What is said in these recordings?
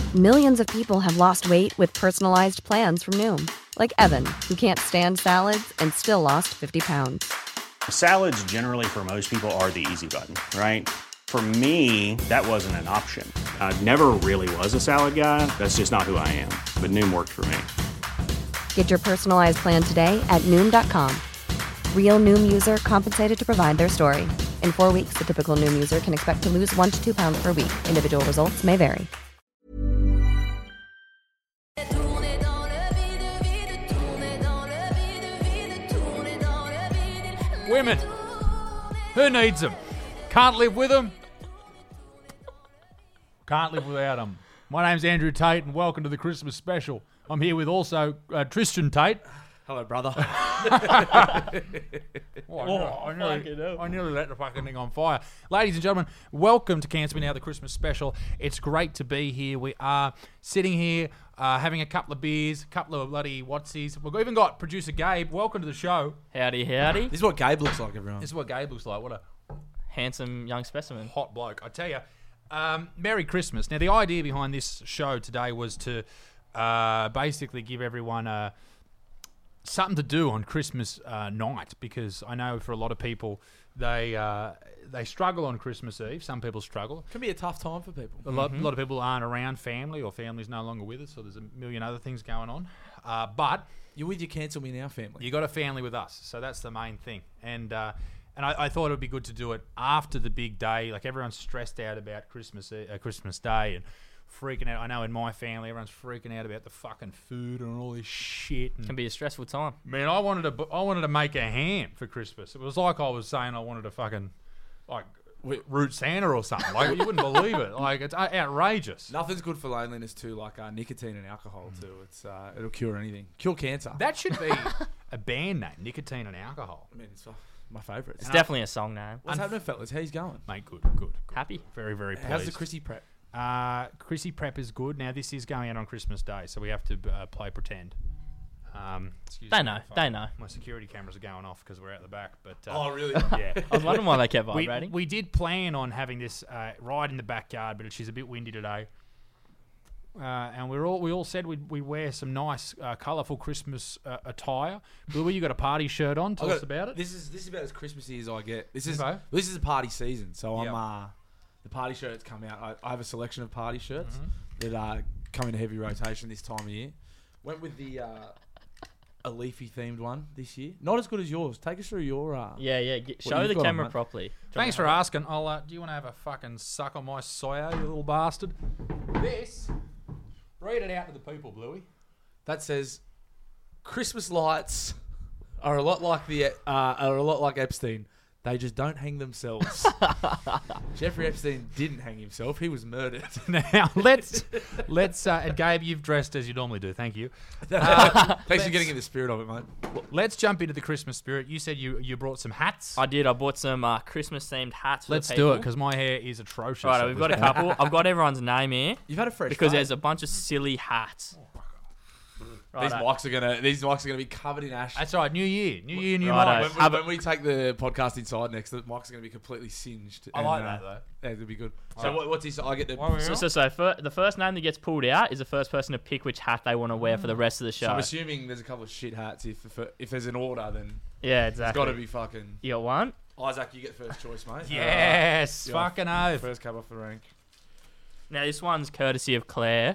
Millions of people have lost weight with personalized plans from Noom. Like Evan, who can't stand salads and still lost 50 pounds. Salads generally for most people are the easy button, right? For me, that wasn't an option. I never really was a salad guy. That's just not who I am. But Noom worked for me. Get your personalized plan today at Noom.com. Real Noom user compensated to provide their story. In 4 weeks, the typical Noom user can expect to lose 1 to 2 pounds per week. Individual results may vary. Women. Who needs them? Can't live with them. Can't live without them. My name's Andrew Tate, and welcome to the Christmas special. I'm here with also Tristan Tate. Hello, brother. I nearly let the fucking thing on fire. Ladies and gentlemen, welcome to Cancer Me Now, the Christmas special. It's great to be here. We are sitting here having a couple of beers, a couple of bloody whatsies. We've even got producer Gabe. Welcome to the show. Howdy, howdy. This is what Gabe looks like, everyone. This is what Gabe looks like. What a Handsome young specimen. hot bloke. I tell you, Merry Christmas. Now, the idea behind this show today was to basically give everyone something to do on Christmas night, because I know for a lot of people they struggle on Christmas Eve. Some people struggle. Can be a tough time for people. A lot of people aren't around family, or family's no longer with us, so there's a million other things going on. But You're with your Cancel Me Now family. you got a family with us, so that's the main thing. And I thought it would be good to do it after the big day. Like, everyone's stressed out about Christmas Day and freaking out. I know in my family, everyone's freaking out about the fucking food and all this shit. And Can be a stressful time. man, I wanted to make a ham for Christmas. It was like I was saying I wanted to fucking root Santa or something. Like, you wouldn't believe it. Like, it's outrageous. Nothing's good for loneliness too, like nicotine and alcohol too. It's it'll cure anything. Cure cancer. That should be a band name: nicotine and alcohol. I mean, it's my favourite. It's definitely a song name. What's happening, fellas? How's going? Mate, good. Happy? Very, very pleased. How's the Chrissy prep? Chrissy prep is good. Now, this is going out on Christmas Day, so we have to play pretend. Excuse They me, know, if they know. My security cameras are going off because we're out the back. But Really? yeah. I was wondering why they kept vibrating. We did plan on having this right in the backyard, but she's a bit windy today. And we all said we'd wear some nice, colourful Christmas attire. Bluey, you got a party shirt on. Tell us about it. This is about as Christmassy as I get. This is Okay. this is a party season, so Yep. I'm the party shirts come out. I have a selection of party shirts that come in heavy rotation this time of year. Went with the a leafy themed one this year. Not as good as yours. Take us through your Show you've the got on, camera mate. properly. Thanks for asking. I'll. Do you want to have a fucking suck on my soya, you little bastard? This. Read it out to the people, Bluey. that says Christmas lights are a lot like Epstein. They just don't hang themselves. Jeffrey Epstein didn't hang himself. He was murdered. Now let's Gabe, you've dressed as you normally do. Thank you. Thanks for getting in the spirit of it, mate. Let's jump into the Christmas spirit. You said you brought some hats. I did. I bought some Christmas themed hats for Let's the do people. it, because my hair is atrocious. Right, we've got a couple. I've got everyone's name here You've had a fresh because fade. there's a bunch of silly hats. These Righto. mics are gonna be covered in ash. That's right. New year, new Righto. mic. When we take the podcast inside next, the mics are gonna be completely singed. I like that though. Yeah, it'll be good. So what's this? I get the. The first name that gets pulled out is the first person to pick which hat they want to wear for the rest of the show. So I'm assuming there's a couple of shit hats. If there's an order, then Yeah, it's exactly. got to be fucking. You got one? Isaac, you get first choice, mate. Yes, You're fucking oath. First cab off the rank. Now this one's courtesy of Claire.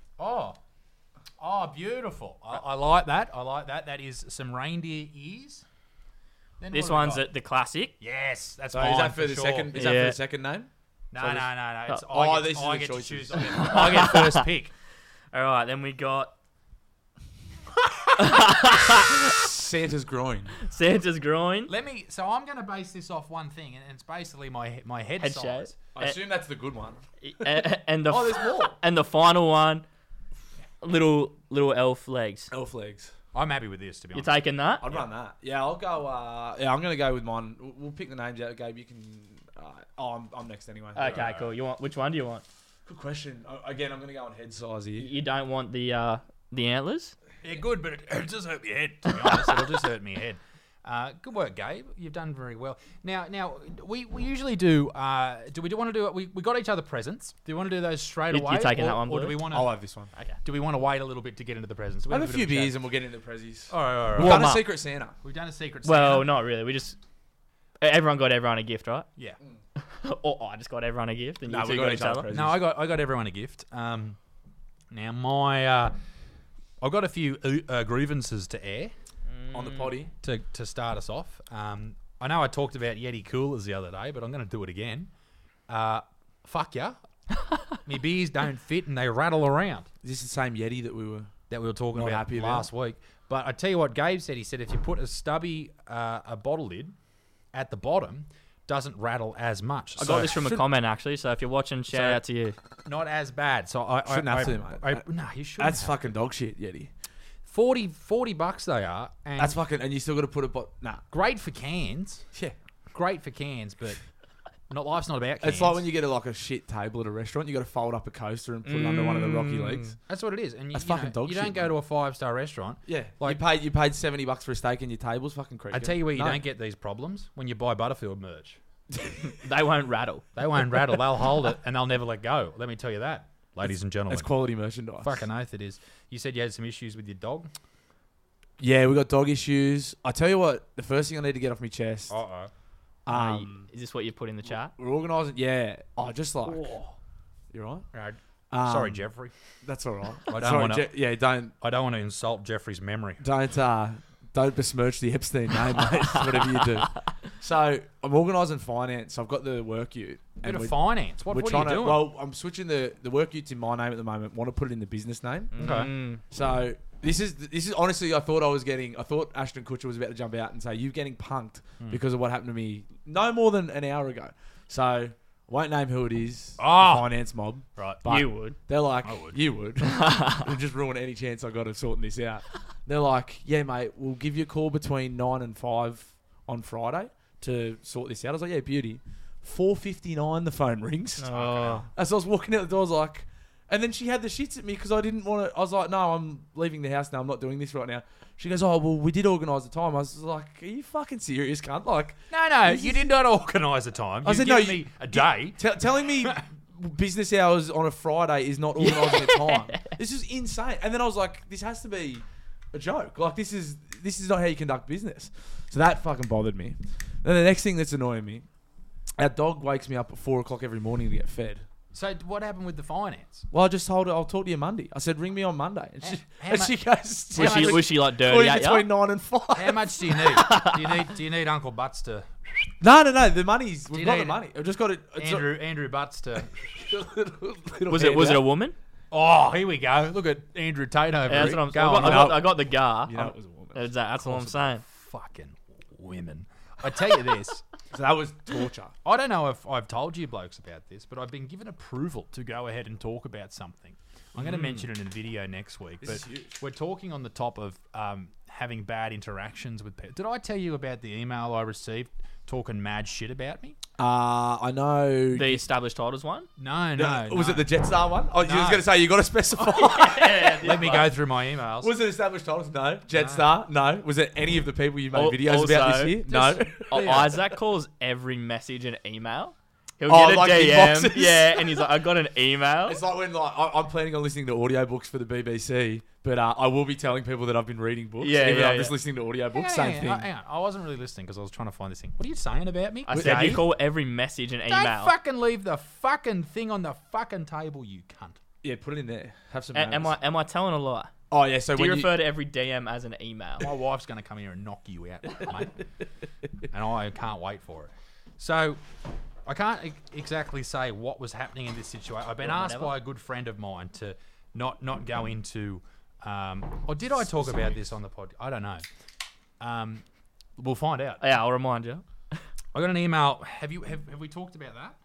Oh, beautiful. I like that. That is some reindeer ears. Then This what have we one's got? the classic. Yes, that's So mine is that for the sure. second? Is that for Yeah. the second name? No. It's, this is I the get to choices. choose. I get first pick. All right, then we got Santa's groin. Santa's groin. So I'm going to base this off one thing, and it's basically my head Head size. shape. I assume that's the good one. And the Oh, there's more. and the final one, little elf legs. Elf legs. I'm happy with this, to be You honest. taking that? I'd run that. Yeah, I'll go. I'm gonna go with mine. We'll pick the names out. Gabe, you can. I'm next anyway. Okay, cool. You want which one do you want? Good question. Again, I'm gonna go on head size here. You don't want the antlers? Yeah, good, but it just hurt my head, to be honest. It'll just hurt my head. Good work, Gabe. You've done very well. Now we usually do. Do we want to do it? We got each other presents. Do you want to do those straight away? You're taking or, that one, or do Blue? we want I'll to? have this one. Okay. Do we want to wait a little bit to get into the presents? Have a few beers and we'll get into the prezzies. All right. We've Warm done a up. Secret Santa. We've done a secret. Well, Santa. not really. We just everyone got everyone a gift, right? Yeah. Or I just got everyone a gift, and you No, two we got each other. presents. No, I got everyone a gift. Now I've got a few grievances to air On the potty. to start us off. I know I talked about Yeti coolers the other day, but I'm going to do it again. Fuck ya. My beers don't fit and they rattle around. Is this the same Yeti that we were... That we were talking Not about happy about? last week. But I tell you what, Gabe said. He said if you put a stubby a bottle lid at the bottom, doesn't rattle as much. I got this from a comment actually, so if you're watching, shout out to you. Not as bad. So I Shouldn't have to, mate. No, you shouldn't. That's fucking dog shit, Yeti. $40 they are. And That's fucking... And you still got to put a... Nah. great for cans. Yeah. Great for cans, but life's not about cans. It's like when you get a shit table at a restaurant, you got to fold up a coaster and put it under one of the rocky legs. That's what it is. And That's you know, fucking dog you shit, don't go mate. to a 5-star restaurant. Yeah, Like- you paid $70 for a steak and your table's fucking creepy. I tell you where you don't get these problems when you buy Butterfield merch. They won't rattle. They won't rattle. They'll hold it and they'll never let go. Let me tell you that, ladies and gentlemen. It's quality merchandise. Fucking oath it is. You said you had some issues with your dog. Yeah, we got dog issues. I tell you what, the first thing I need to get off my chest. Uh-oh. Is this what you put in the chat? We're organising. Yeah. Oh, just like. You're right. Sorry, Jeffrey. That's all right. I don't Sorry, wanna- yeah, don't I don't want to insult Jeffrey's memory. don't besmirch the Epstein name, mate. Whatever you do. So I'm organising finance. I've got the work ute. Bit of finance. What are you trying doing? Well, I'm switching the work ute's in my name at the moment. Want to put it in the business name. Okay. So this is honestly, I thought Ashton Kutcher was about to jump out and say you're getting punked because of what happened to me no more than an hour ago. So I won't name who it is. Oh. The finance mob. Right. But You would. They're like, I would. you would. It'd just ruin any chance I got of sorting this out. They're like, yeah, mate, we'll give you a call between 9 and 5 on Friday to sort this out. I was like, yeah, beauty. 4:59, the phone rings. Oh. As I was walking out the door, I was like, and then she had the shits at me because I didn't want to. I was like, no, I'm leaving the house now. I'm not doing this right now. She goes, oh, well, we did organise the time. I was like, are you fucking serious, cunt? Like, No, you did not organise a time. I said, no, me a day. telling me business hours on a Friday is not organising a time. This is insane. And then I was like, this has to be a joke. Like, this is not how you conduct business. So that fucking bothered me. Then the next thing that's annoying me, our dog wakes me up at 4 o'clock every morning to get fed. So what happened with the finance? Well, I just told her I'll talk to you Monday. I said, ring me on Monday. And she goes, Was she like dirty "Call you at you? between 9 and 5. How much do you need? Do you need Uncle Butts to No. The money's... We've you got the need money. I've just got it. It's Andrew Butts to? Was it a woman? Oh, here we go. Look at Andrew Tate over Yeah, that's here. what I'm saying. I got the gar. You know it was a woman. That's all I'm saying. Fucking women. I tell you this. So that was torture. I don't know if I've told you blokes about this, but I've been given approval to go ahead and talk about something. I'm going to mention it in a video next week. This But is huge. we're talking on the top of having bad interactions with people. Did I tell you about the email I received talking mad shit about me? I know... The established titles one. No. Was it the Jetstar one? Oh, you No. was going to say, you got to specify. Let me go through my emails. Was it established titles? No. Jetstar? No. Was it any of the people you made videos about Also, this year? No. Isaac calls every message an email. He'll Oh, get a like DM, inboxes? yeah, and he's like, I got an email. It's like when I'm planning on listening to audiobooks for the BBC, but I will be telling people that I've been reading books. Yeah, even yeah, though I'm yeah. just listening to audiobooks. Hang Same thing. on. I wasn't really listening because I was trying to find this thing. What are you saying about me? I said Dave? you call every message an Don't email. fucking leave the fucking thing on the fucking table, you cunt. Yeah, put it in there. Have some. Am manners. I telling a lie? Oh yeah. So Do when you refer to every DM as an email? My wife's going to come here and knock you out, mate. And I can't wait for it. So, I can't exactly say what was happening in this situation. I've been Well, asked whenever. by a good friend of mine to not go into... or did I talk about this on the pod? I don't know. We'll find out. Yeah, I'll remind you. I got an email. Have we talked about that?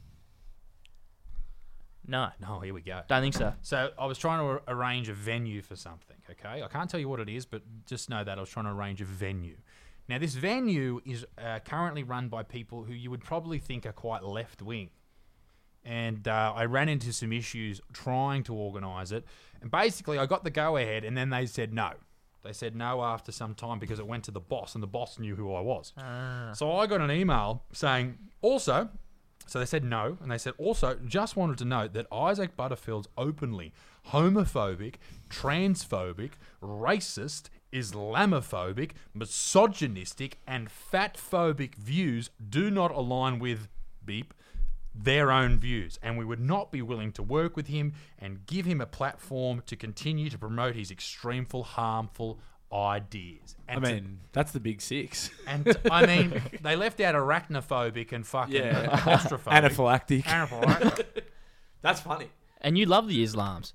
No, No, here we go. don't think so. So I was trying to arrange a venue for something, okay? I can't tell you what it is, but just know that I was trying to arrange a venue. Now, this venue is currently run by people who you would probably think are quite left-wing. And I ran into some issues trying to organise it. And basically, I got the go-ahead, and then they said no. They said no after some time because it went to the boss, and the boss knew who I was. So I got an email saying also. So they said no, and they said also just wanted to note that Isaac Butterfield's openly homophobic, transphobic, racist, Islamophobic, misogynistic, and fatphobic views do not align with beep their own views, and we would not be willing to work with him and give him a platform to continue to promote his extremely harmful ideas. And that's the big six. they left out arachnophobic and fucking claustrophobic. Anaphylactic. That's funny. And you love the Islams.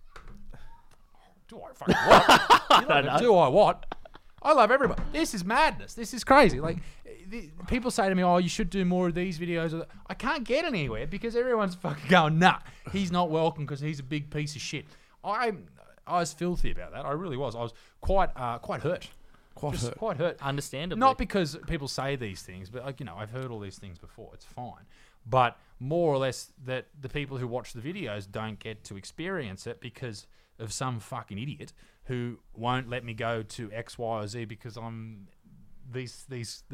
Do I fucking what? I don't know. Do I what? I love everybody. This is madness. This is crazy. Like, people say to me, "Oh, you should do more of these videos." I can't get anywhere because everyone's fucking going, "Nah, he's not welcome because he's a big piece of shit." I was filthy about that. I really was. I was quite hurt. Quite hurt. Understandably. Not because people say these things, but I've heard all these things before. It's fine. But more or less that the people who watch the videos don't get to experience it because of some fucking idiot who won't let me go to X, Y, or Z because I'm these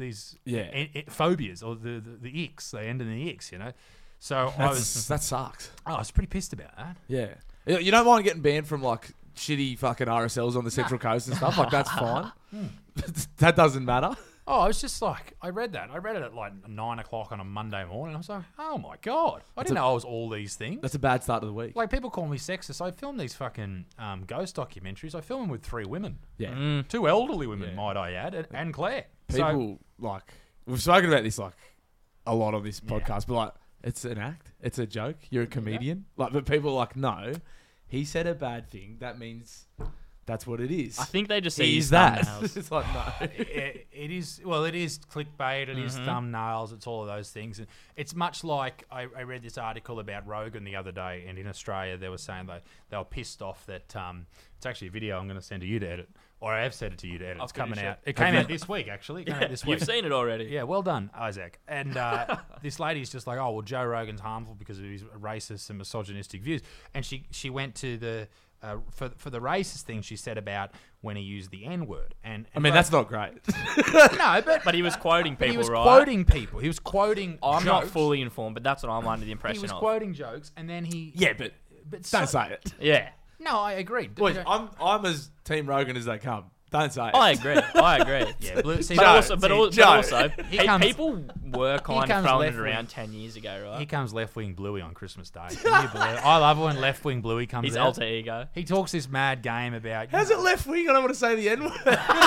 phobias or the icks. They end in the icks, So that sucks. I was pretty pissed about that. Yeah. You don't mind getting banned from like shitty fucking RSLs on the Central Coast and stuff? Like, that's fine. That doesn't matter. Oh, I was just like, I read that. I read it at like 9 o'clock on a Monday morning. I was like, oh my God. I didn't know I was all these things. That's a bad start to the week. Like, people call me sexist. I film these fucking ghost documentaries. I film them with 3 women. Yeah. 2 elderly women, might I add, and Claire. People, we've spoken about this, like, a lot on this podcast, but, like, it's an act. It's a joke. You're a comedian. Like, but people are like, no, he said a bad thing. That means that's what it is. I think they just see He's his that. thumbnails. It's like, no. It is, well, it is clickbait, it is thumbnails, it's all of those things. And it's much like, I read this article about Rogan the other day, and in Australia they were saying they were pissed off that, it's actually a video I'm going to send to you to edit, or I have sent it to you to edit. It's coming out. It came out this week, actually. It came out this week. You've seen it already. Yeah, well done, Isaac. And this lady's just like, oh, well, Joe Rogan's harmful because of his racist and misogynistic views. And she went to the... for the racist thing she said about when he used the N-word. And that's not great. No, But he was quoting people, he was right? quoting people. He was quoting I'm not jokes. fully informed, but that's what I'm under the He impression was of. quoting jokes, and then he... Yeah, but don't say it. Yeah. No, I agree. Boys, I'm as Team Rogan as they come. Don't say it. I agree. Yeah, see, But also, He comes- people were kind of comes throwing it left around wing. 10 years ago, Here right? comes left-wing Bluey on Christmas Day. Can you believe it? I love it when left-wing Bluey comes His out. alter ego. He talks this mad game about... How's it left wing? I don't want to say the N-word.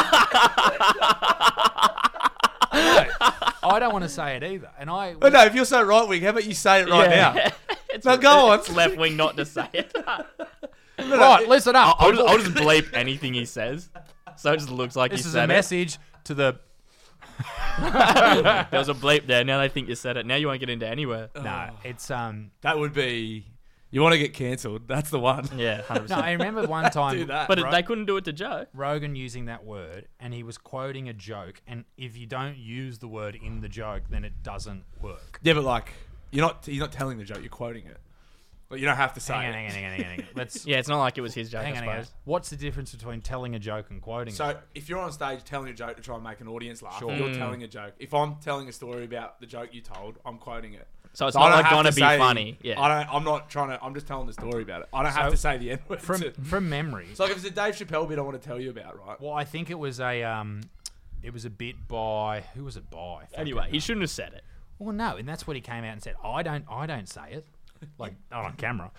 I don't want to say it either. And I... But no, if you're so right wing, how about you say it right now? No, go on. It's left wing not to say it. Right, listen up. I'll just bleep anything he says, so it just looks like This he is said a message to the... it. There was a bleep there. Now they think you said it. Now you won't get into anywhere. No, it's... That would be... You want to get cancelled? That's the one. Yeah, 100%. No, I remember one time... Do that. But they couldn't do it to Joe. Rogan using that word, and he was quoting a joke, and if you don't use the word in the joke, then it doesn't work. Yeah, but like, you're not telling the joke, you're quoting it. But you don't have to say Hang on. Let's... Yeah, it's not like it was his joke, Hang I on. suppose. What's the difference between telling a joke and quoting it? So if you're on stage telling a joke to try and make an audience laugh, Sure. you're telling a joke. If I'm telling a story about the joke you told, I'm quoting it. So it's I not don't like have gonna to be say- funny. Yeah. I'm not trying to. I'm just telling the story about it. I don't have to say the N word. From memory. It's like if it's a Dave Chappelle bit I want to tell you about, right? Well, I think it was a bit by... Who was it by? Anyway, he shouldn't have said it. Well, no, and that's what he came out and said. I don't say it. Like, not on camera.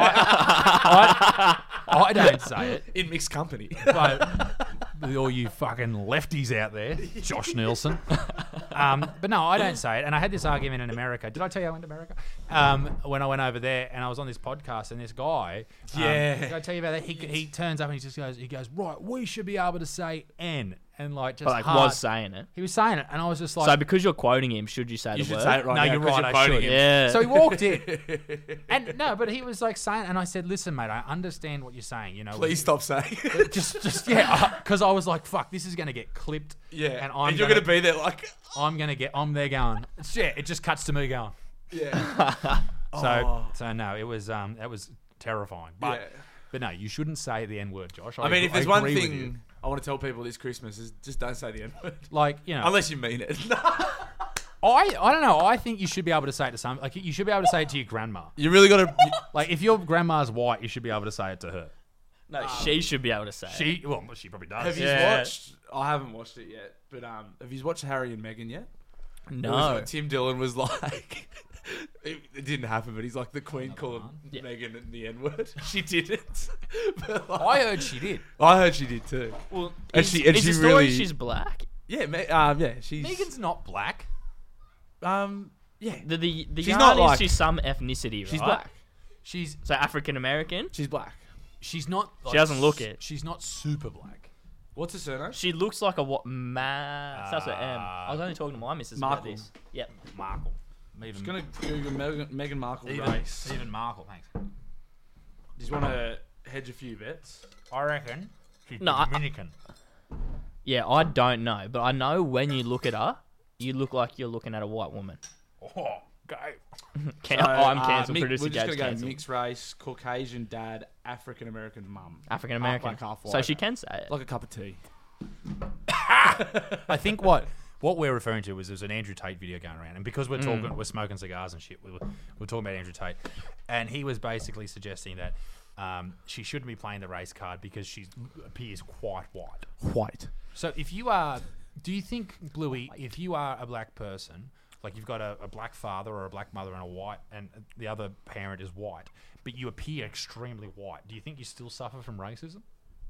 I don't say it. In mixed company. But all you fucking lefties out there, Josh Nielsen. But no, I don't say it. And I had this argument in America. Did I tell you I went to America? When I went over there and I was on this podcast, and this guy, did I tell you about that? He turns up and he goes, right, we should be able to say N. And like just was saying it. He was saying it, and I was just like, So because you're quoting him, should you say You the should word? say it right No, now. you're 'cause right, I quoting should. him. Yeah. So he walked in, and no, but he was like saying, and I said, "Listen, mate, I understand what you're saying. You know, Please stop saying it. just yeah, because I was like, fuck, this is gonna get clipped. Yeah. and you're going to be there like... I'm there going. Yeah, it just cuts to me going. Yeah. So no, it was that was terrifying. But Yeah. but no, you shouldn't say the N word, Josh. I mean, if there's one agree with thing... you. I want to tell people this Christmas is just don't say the N word Like, you know, unless you mean it. I don't know. I think you should be able to say it to some. Like, you should be able to say it to your grandma. You really got to. Like, if your grandma's white, you should be able to say it to her. No, she should be able to say it. She probably does. Have you Yeah. watched? I haven't watched it yet, but have you watched Harry and Meghan yet? No. Tim Dillon was like, it didn't happen, but he's like the Queen called Yeah. Meghan the N word. She didn't. But like, I heard she did. I heard she did too. Well, And is, she is the story really- she's black? Yeah, she's Megan's not black. yeah, The She's yarn not is like- she's some ethnicity, right? she's black. She's So African American. She's black. not. She doesn't look it. She's not super black. What's her surname? She looks like a what? Starts with M. I was only talking to my missus about Markle. this. Yep. Markle. Even, Just gonna Google Meghan Markle even, race. even Markle. Thanks. Just want to hedge a few bets. I reckon she's No, I- Dominican. Yeah, I don't know, but I know when you look at her, you look like you're looking at a white woman. Oh, go. I'm cancelled. We're Producer just Gabe's gonna go cancelled. mixed race, Caucasian dad, African American mum. African American. Like half So white. she can say it. Like a cup of tea. I think what we're referring to is there's an Andrew Tate video going around, and because we're smoking cigars and shit, we're talking about Andrew Tate, and he was basically suggesting that she shouldn't be playing the race card because she appears quite white. White. So do you think, Bluey, if you are a black person, like you've got a black father or a black mother and a white, and the other parent is white, but you appear extremely white, do you think you still suffer from racism?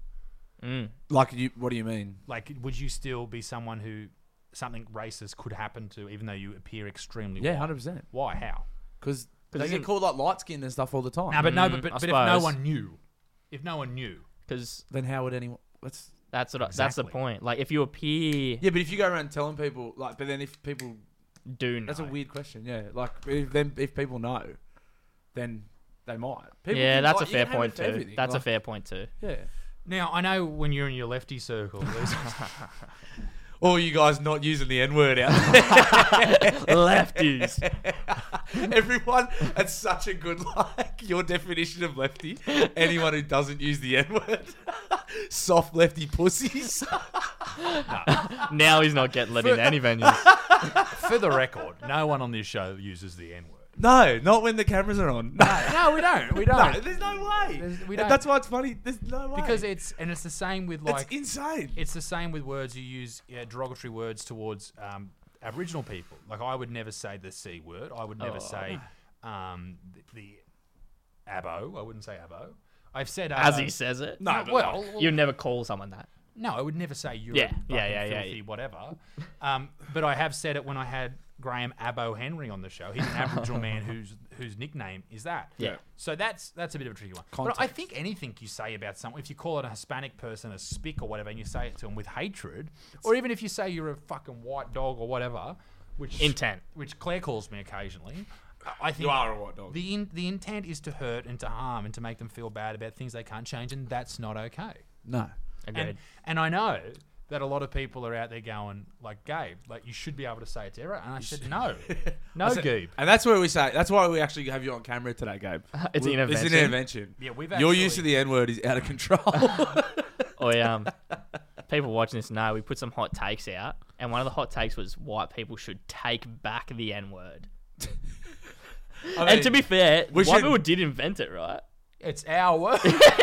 Like what do you mean? Like, would you still be someone who something racist could happen to, even though you appear extremely Yeah, white? 100%. Why? How? Because they isn't- get called like light skinned and stuff all the time. No, but I if no suppose. one knew, Because Then how would anyone? That's that's the Exactly. point. Like if you appear, yeah. But if you go around telling people like, but then if people, do know. that's a weird question. Yeah, like if people know, then they might. People Yeah, can- that's like, a you fair can have point it for too. everything, That's a like, fair point too. Yeah. Now I know when you're in your lefty circle, there's Or you guys not using the N word out. Lefties. Everyone, that's such a good your definition of lefty. Anyone who doesn't use the N word, soft lefty pussies. Now he's not getting let in any venues. for the record, no one on this show uses the N word. No, not when the cameras are on. No, we don't. We No, don't. there's no way. We don't. That's why it's funny. There's no way. Because it's the same with like it's insane. it's the same with words you use, derogatory words towards Aboriginal people. Like I would never say the C word. I would never say the abo. I wouldn't say abo. I've said As he says it. No, well, You'd never call someone that. no, I would never say you're Yeah, a fucking yeah, filthy whatever. But I have said it when I had Graham Abo Henry on the show. He's an Aboriginal man whose nickname is that. Yeah. So that's a bit of a tricky one. But I think anything you say about someone, if you call it a Hispanic person a spick or whatever, and you say it to them with hatred, or even if you say you're a fucking white dog or whatever, which Claire calls me occasionally. I think You are a white dog. The intent is to hurt and to harm and to make them feel bad about things they can't change, and that's not okay. No. Agreed. And I know that a lot of people are out there going, like, Gabe, like, you should be able to say it's error. And I said, no. No, Gabe. And that's where we say. That's why we actually have you on camera today, Gabe. It's an It's an intervention. intervention. Yeah, we've Your actually... use of the N word is out of control. People watching this know we put some hot takes out, and one of the hot takes was white people should take back the N word. And to be fair, we white should- people did invent it, right? It's our word.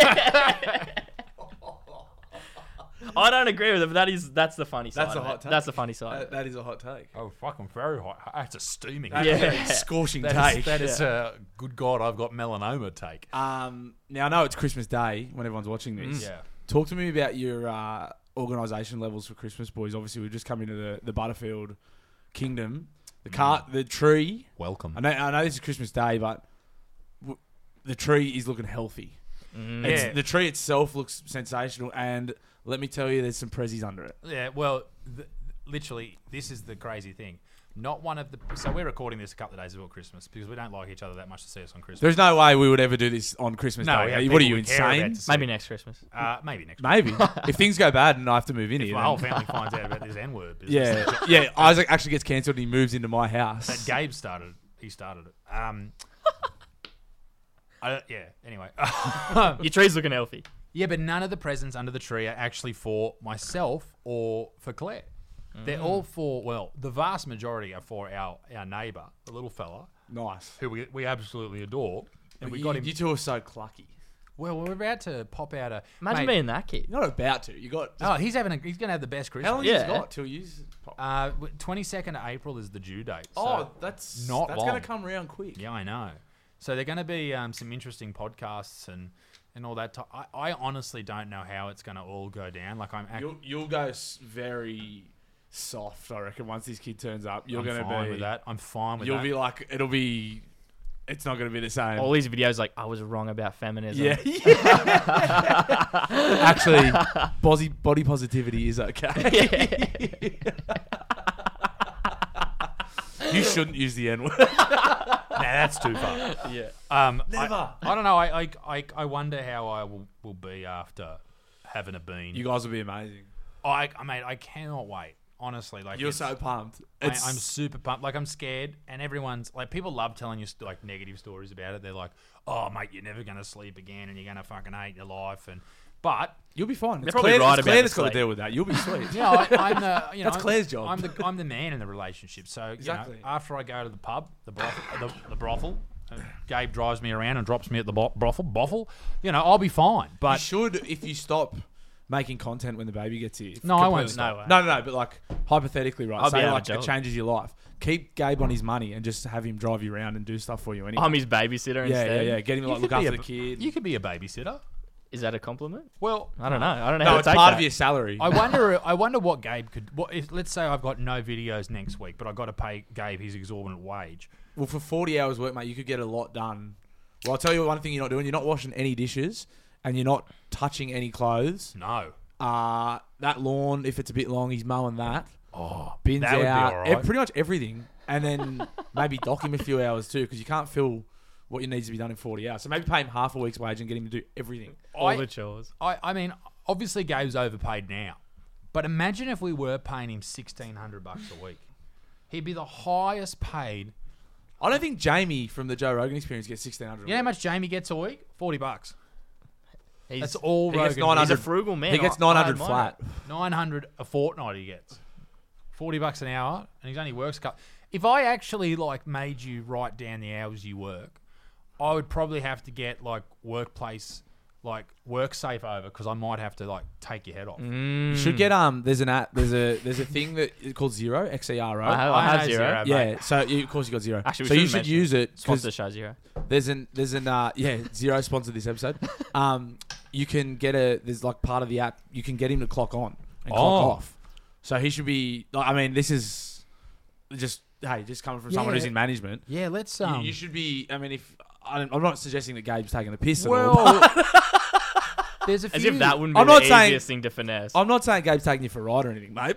I don't agree with it, but that's the funny side. That's a of hot it. take. That's the funny side. That is a hot take. Oh, fucking very hot. That's a steaming. Yeah. Scorching That take. is a good God, I've got melanoma take. Now I know it's Christmas Day when everyone's watching this. Yeah. Talk to me about your organisation levels for Christmas, boys. Obviously, we've just come into the Butterfield Kingdom. The cart, the tree. Welcome. I know this is Christmas Day, but the tree is looking healthy. Yeah. The tree itself looks sensational, and let me tell you, there's some prezzies under it. Yeah, well, literally, this is the crazy thing. Not one of the... So we're recording this a couple of days before Christmas because we don't like each other that much to see us on Christmas. There's no way we would ever do this on Christmas No, we Day. have What are people you, we care about insane? to see. Maybe next Christmas. Maybe next week. Maybe. If things go bad and I have to move in If here. my then- whole family finds out about this N-word business. Yeah, yeah. Isaac actually gets cancelled and he moves into my house. That Gabe started. He started it. Yeah. Anyway, Your tree's looking healthy. Yeah, but none of the presents under the tree are actually for myself or for Claire. They're all for, well, the vast majority are for our neighbour, the little fella, Nice. who we absolutely adore. And we you, got him. You two are so clucky. Well, we're about to pop out a. Imagine mate, being that kid. You're not about to. You got. Oh, he's going to have the best Christmas. How long Yeah. you got till you? 22nd of April is the due date. So Oh, that's not That's long. going to come around quick. Yeah, I know. So they're going to be some interesting podcasts and all that. I honestly don't know how it's going to all go down. Like You'll go very soft, I reckon. Once this kid turns up, you're I'm going to fine be with that. I'm fine with You'll that. be like, it's not going to be the same. All these videos like, I was wrong about feminism. Yeah. Actually, body positivity is okay. You shouldn't use the N word. Nah, that's too far. Yeah. Never. I don't know. I wonder how I will be after having a bean. You guys will be amazing. Mate, I cannot wait. Honestly, like You're so pumped. I'm super pumped. Like I'm scared, and everyone's like, people love telling you like negative stories about it. They're like, "Oh, mate, you're never gonna sleep again, and you're gonna fucking hate your life." But You'll be fine. It's probably Claire, right it's about Claire the that's got to sleep. deal with that. You'll be sweet. I'm the That's Claire's job. I'm the man in the relationship. So Exactly. after I go to the pub, the brothel, Gabe drives me around and drops me at the brothel. I'll be fine. You But should, if you stop making content when the baby gets here. No, I won't Completely. stop. No, but like hypothetically, right? I'll be Say out of like jail. it changes your life. Keep Gabe on his money and just have him drive you around and do stuff for you anyway. I'm his babysitter yeah, instead. yeah. Get him to like look after the kid. You could be a babysitter. Is that a compliment? Well, I don't know. I don't know No, how to it's take part that. of your salary. I wonder what Gabe could. Let's say I've got no videos next week, but I've got to pay Gabe his exorbitant wage. Well, for 40 hours work, mate, you could get a lot done. Well, I'll tell you one thing you're not doing. You're not washing any dishes and you're not touching any clothes. No. That lawn, if it's a bit long, he's mowing that. Oh, Bins that would out. be all right. Pretty much everything. And then maybe dock him a few hours too, because you can't fill what needs to be done in 40 hours. So maybe pay him half a week's wage and get him to do everything. All the chores. I mean, obviously Gabe's overpaid now, but imagine if we were paying him $1,600 a week. He'd be the highest paid. I don't think Jamie from the Joe Rogan Experience gets $1,600. You know how much Jamie gets a week? $40. He's, That's all he gets Rogan. he's a 900 frugal man. He gets I 900 admire flat. it. $900 a fortnight he gets. $40 an hour, and he only works a couple. If I actually like made you write down the hours you work, I would probably have to get like workplace, like WorkSafe over, because I might have to like take your head off. You should get there's an app, there's a thing that is called Xero, XERO. I have I know zero. Xero. Yeah, so of course you got Xero. Actually, we so you shouldn't should mention use it Sponsor because the show Zero. there's an Xero sponsored this episode. You can get there's like part of the app you can get him to clock on and clock off. So he should be. I mean, this is just coming from someone Yeah. who's in management. Yeah, let's You should be. I mean, I'm not suggesting that Gabe's taking a piss at all. well, there's a few. As if that wouldn't be I'm the not saying- easiest thing to finesse. I'm not saying Gabe's taking you for a ride or anything, mate.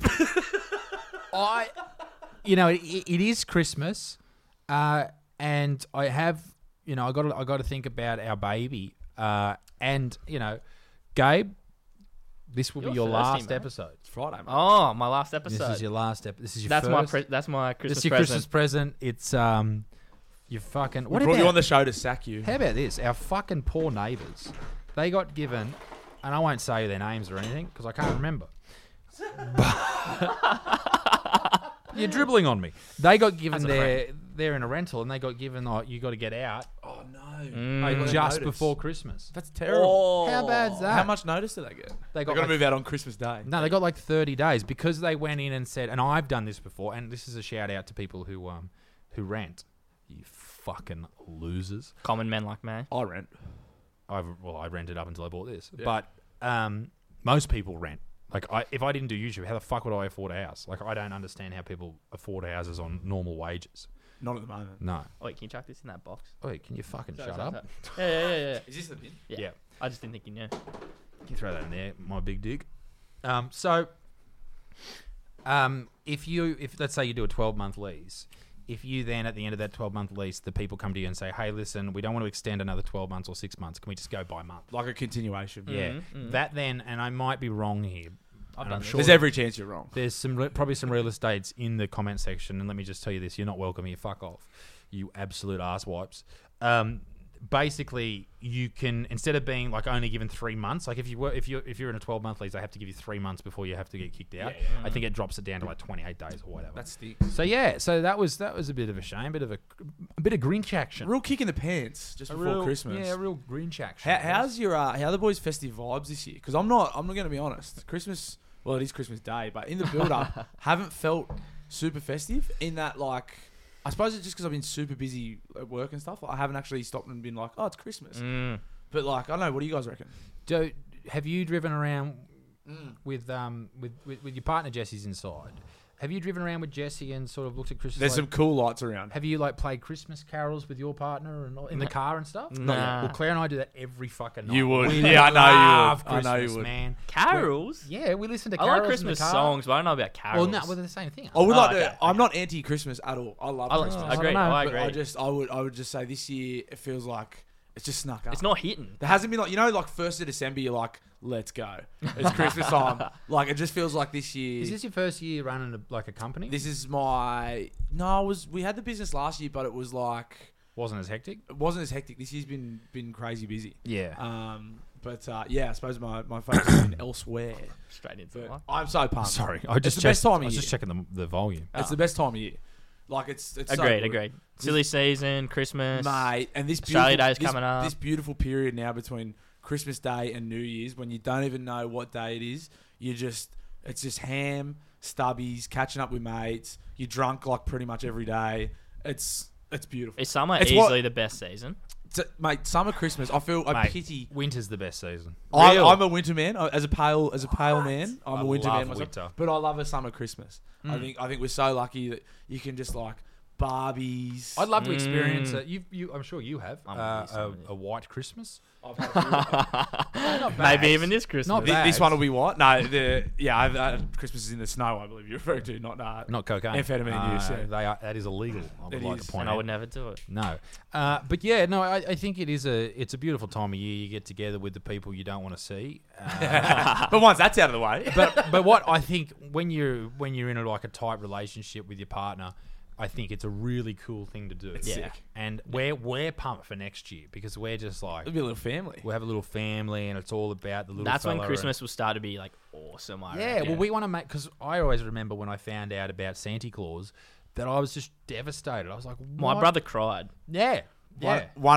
It is Christmas, and I have, I got to think about our baby, and Gabe, this will be You're your thirsty, last mate. episode. It's Friday, mate. Oh, my last episode. This is your last episode. This is your that's first. that's my Christmas This is your present. Christmas present. It's you fucking. We What brought about you on the show to sack you. How about this? Our fucking poor neighbours, they got given, and I won't say their names or anything because I can't remember. You're dribbling on me. They got given they're in a rental, and they got given you got to get out Oh no! just notice. before Christmas. That's terrible. How bad's that? How much notice did they get? They Got got to move out on Christmas Day. No, they got like 30 days because they went in and said, and I've done this before, and this is a shout out to people who rent. You fucking losers. Common men like me. I rent. I rented up until I bought this, but most people rent. Like, if I didn't do YouTube, how the fuck would I afford a house? Like, I don't understand how people afford houses on normal wages. Not at the moment. No. Oh, wait, can you chuck this in that box? Wait, can you fucking Sorry, shut sorry, up? sorry. Yeah. Is this the bin? Yeah. I just didn't think you knew. Can you throw that in there, my big dick? If let's say you do a 12-month lease, if you then at the end of that 12-month lease, the people come to you and say, "Hey, listen, we don't want to extend another 12 months or 6 months. Can we just go by month?" Like a continuation. Yeah, that then, and I might be wrong here. I've and done I'm this. sure There's every chance you're wrong. there's probably some real estates in the comment section, and let me just tell you this: you're not welcome here. Fuck off, you absolute ass wipes. basically you can, instead of being like only given 3 months, like if you're in a 12-month lease, they have to give you 3 months before you have to get kicked out. I think it drops it down to like 28 days or whatever. That stinks. So yeah, so that was a bit of a shame, bit of Grinch action. Real kick in the pants just before Christmas. Yeah, a real Grinch action. How's your how are the boys' festive vibes this year? Because I'm not going to be honest. Christmas, well, it is Christmas Day, but in the build up, haven't felt super festive. In that, like, I suppose it's just because I've been super busy at work and stuff. I haven't actually stopped and been like, oh, it's Christmas. But like, I don't know. What do you guys reckon? Have you driven around with your partner? Jesse's inside. Have you driven around with Jesse and sort of looked at Christmas? There's some cool lights around. Have you like played Christmas carols with your partner and in the car and stuff? Nah. Well, Claire and I do that every fucking night. You would. We Yeah, I know you love would. I know Christmas, you would. man. Carols? Yeah, we listen to I carols like Christmas in the car. songs, but I don't know about carols. Well, no, well, they're the same thing. I would like okay, to. I'm not anti-Christmas at all. I love Christmas. I agree. know, I But agree. I would just say this year it feels like it's just snuck up. It's not hitting. There hasn't been like, you know, like 1st of December you're like, let's go. It's Christmas time. Like it just feels like this year. Is this your first year running a company? This is we had the business last year, but it was like wasn't as hectic. it wasn't as hectic. This year's been crazy busy. Yeah. But yeah, I suppose my focus has been elsewhere. Straight into But it. I'm so pumped. Sorry, It's the best time of I was year. just checking the volume. It's the best time of year. Like it's so good. Agreed. Silly season, Christmas. Mate, and this Australia beautiful, Day's coming up. This beautiful period now between Christmas Day and New Year's, when you don't even know what day it is, it's just ham, stubbies, catching up with mates. You're drunk like pretty much every day. It's beautiful. Is summer It's easily the best season? Mate, summer, Christmas. I feel I Mate, pity. Winter's the best season. I'm a winter man. As a pale man, I'm a winter love man myself. winter. But I love a summer, Christmas. I think we're so lucky that you can just like Barbies. I'd love to experience it. I'm sure you have I'm gonna be a white Christmas. I've had a few. Not bad. Maybe even this Christmas. Not bad. This one will be what? No, Christmas is in the snow. I believe you're referring to, not cocaine. amphetamine use. Yeah. That is illegal. I would It like is. to point And I out. would never do it. No, but yeah, no. I think it's a beautiful time of year. You get together with the people you don't want to see. But once that's out of the way, but what I think when you're in a tight relationship with your partner, I think it's a really cool thing to do. It's sick. And we're pumped for next year because we're just like it'll be a little family. we have a little family and it's all about the little. That's when fella Christmas will start to be like awesome. I Yeah, reckon. well, we want to make because I always remember when I found out about Santa Claus that I was just devastated. I was like, My what? brother cried. Yeah, yeah. One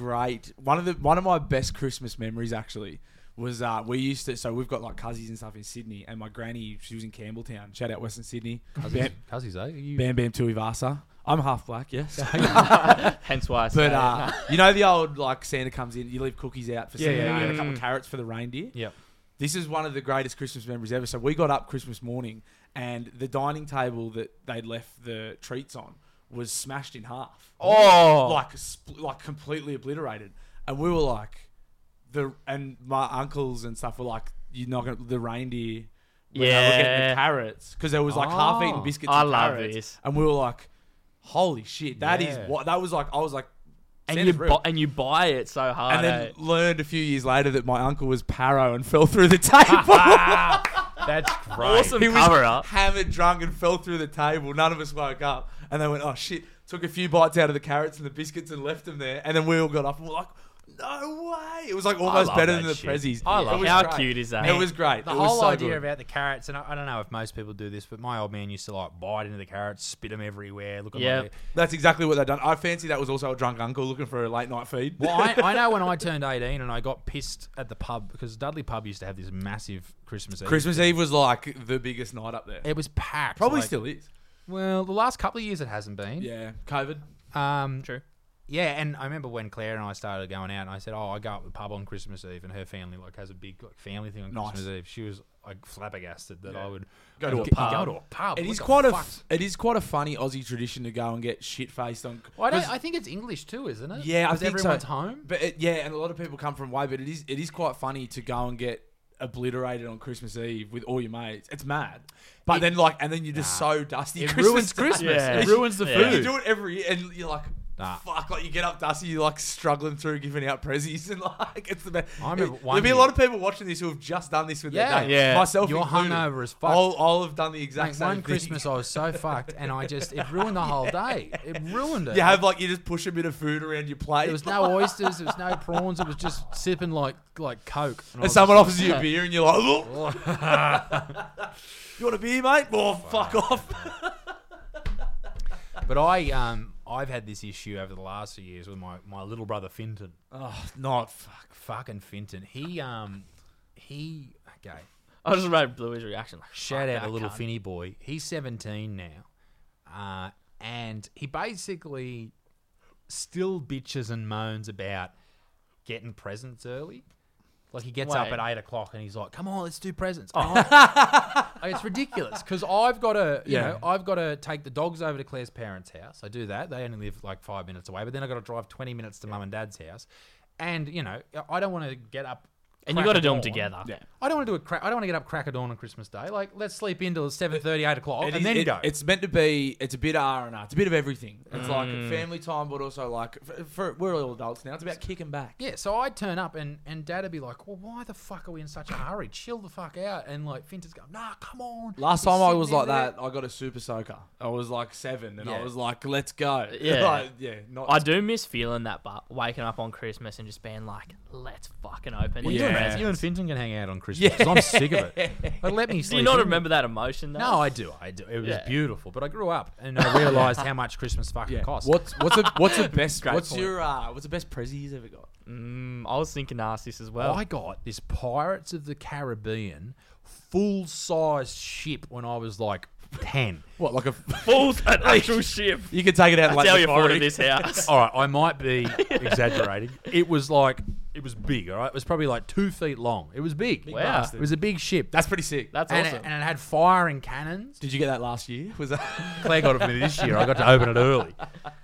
of my best Christmas memories actually was we've got like cousins and stuff in Sydney, and my granny, she was in Campbelltown. Shout out Western Sydney. Cousins, eh? You, Bam Bam Tui Vasa. I'm half black, yes. Hence why I say But you know the old like Santa comes in, you leave cookies out for Santa, yeah. and a couple of carrots for the reindeer. Yep. This is one of the greatest Christmas memories ever. So we got up Christmas morning, and the dining table that they'd left the treats on was smashed in half. Oh. Like completely obliterated. And we were like, and my uncles and stuff were like, you're not gonna the reindeer. When they were getting Yeah. the carrots because there was like half-eaten biscuits. I and love carrots, this. and we were like, holy shit, that is Yeah. what that was like. I was like, And Santa's real. you buy it so hard. And then eh? learned a few years later that my uncle was Paro and fell through the table. That's great. Awesome He was cover up. hammered, drunk, and fell through the table. None of us woke up. And they went, oh shit. Took a few bites out of the carrots and the biscuits and left them there. And then we all got up and were like, no way. It was like almost love better that than the shit. Prezzies. I love It was How great. cute is that? It was great. The It was whole so idea good. about the carrots, and I don't know if most people do this, but my old man used to like bite into the carrots, spit them everywhere. Look at Yeah. my. That's exactly what they've done. I fancy that was also a drunk uncle looking for a late night feed. Well, I know when I turned 18 and I got pissed at the pub because Dudley Pub used to have this massive Christmas Eve. Christmas Eve was like the biggest night up there. It was packed. Probably like- still is. Well, the last couple of years it hasn't been. Yeah. COVID. True. Yeah, and I remember when Claire and I started going out, and I said, "Oh, I go up to the pub on Christmas Eve," and her family like has a big like, family thing on Nice. Christmas Eve. She was like flabbergasted that I would Go to a get- pub. Go to a pub. It What is the quite fuck? it is quite a funny Aussie tradition to go and get shit faced on. Well, 'cause- I think it's English too, isn't it? Yeah, I Because think everyone's so. home. But and a lot of people come from away. But it is quite funny to go and get obliterated on Christmas Eve with all your mates. It's mad. But then and then you're just so dusty. It Christmas ruins Day. Christmas. Yeah. It ruins the Yeah. food. You do it every year, and you're like, Fuck, like you get up dusty, you're like struggling through giving out prezzies and like it's the best. I remember one There'll be a year- lot of people watching this who have just done this with their day. Yeah. Myself You're included. hungover as fuck. I'll have done the exact Mate, same one thing. Christmas I was so fucked, and it ruined the whole day. It ruined it. You have like you just push a bit of food around your plate. There was no oysters, there was no prawns. It was just sipping like Coke. I and was someone just offers you a beer and you're like, "Look." You want a beer, mate? Oh, fuck off. But I've had this issue over the last few years with my little brother Finton. Oh, not fuck. Fucking Finton. He okay. I just read Bluey's reaction. Like, Shout fuck out that a little cunt. Finny boy. He's 17 now, and he basically still bitches and moans about getting presents early. Like he gets up Wait. at 8 o'clock and he's like, "Come on, let's do presents." It's ridiculous because I've got to, I've got to take the dogs over to Claire's parents' house. I do that. They only live like 5 minutes away, but then I got to drive 20 minutes to mum and dad's house, and I don't want to get up. And you got to do them crack of dawn. together. Yeah. I don't want to I don't want to get up crack of dawn on Christmas Day. Like, let's sleep in till 7:30, 8 o'clock, and then go. It's meant to be. It's a bit R&R. It's a bit of everything. It's like family time, but also like for we're all adults now. It's about kicking back. Yeah, so I'd turn up and Dad'd be like, "Well, why the fuck are we in such a hurry? Chill the fuck out." And like Finton's going, "Nah, come on." Last We're time I sitting was in like there. that, I got a super soaker. I was like 7, and I Yeah. was like, "Let's go." Yeah. Like, yeah. Not. I do miss feeling that, but waking up on Christmas and just being like, let's fucking open Well, these you and- presents. you and Finton can hang out on Christmas. 'Cause I'm sick of it. Like, let me Do sleep. you not in. remember that emotion, though? No, I do. It was Yeah. beautiful, but I grew up and I realised how much Christmas fucking Yeah. costs. What's the best? Great what's point. your what's the best prezi you've ever got? I was thinking to ask this as well. I got this Pirates of the Caribbean full-size ship when I was like 10. What, like a? Fools, an actual ship. You can take it out That's like how the you afford quarry. this house. All right, I might be exaggerating. It was big, all right? It was probably like 2 feet long. It was big. Wow. It was a big ship. That's pretty sick. That's and, awesome. and it had firing cannons. Did you get that last year? Was that? Claire got it for me this year. I got to open it early.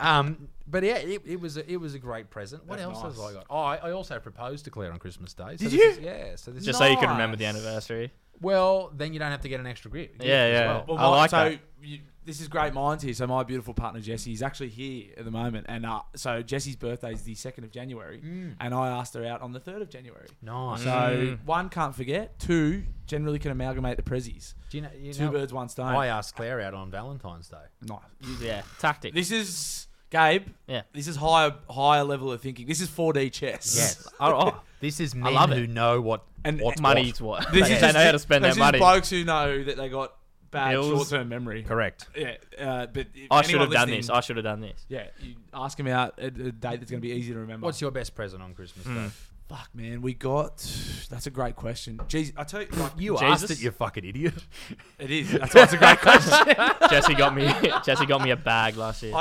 But yeah, it was a great present. What That's else nice. have I got? Oh, I also proposed to Claire on Christmas Day. So Did this you? is- yeah. So this Just is, so you can remember the Nice. anniversary. well, then you don't have to get an extra gift. Yeah, as yeah. well. Well, I like so that. this is great minds here. So my beautiful partner Jessie is actually here at the moment, and so Jessie's birthday is the 2nd of January, and I asked her out on the 3rd of January. Nice. So 1, can't forget. 2, generally can amalgamate the prezzies. Do you know, 2 birds, 1 stone. I asked Claire out on Valentine's Day. Nice. Yeah, tactic. This is Gabe. Yeah. This is higher level of thinking. This is 4D chess. Yes. Oh, This is men love it. who know what And what's money's what. what. This They is know just how to spend their this is money. blokes who know that they got bad Bills. short-term memory. Correct. Yeah, but if I should anyone have done listening- this. I should have done this. Yeah, you ask him out at a date that's going to be easy to remember. What's your best present on Christmas Day? Fuck, man? We got. That's a great question. Jeez, I tell you, like, You Jesus. asked it, you fucking idiot. it is. That's why it's a great question. Jesse got me a bag last year. I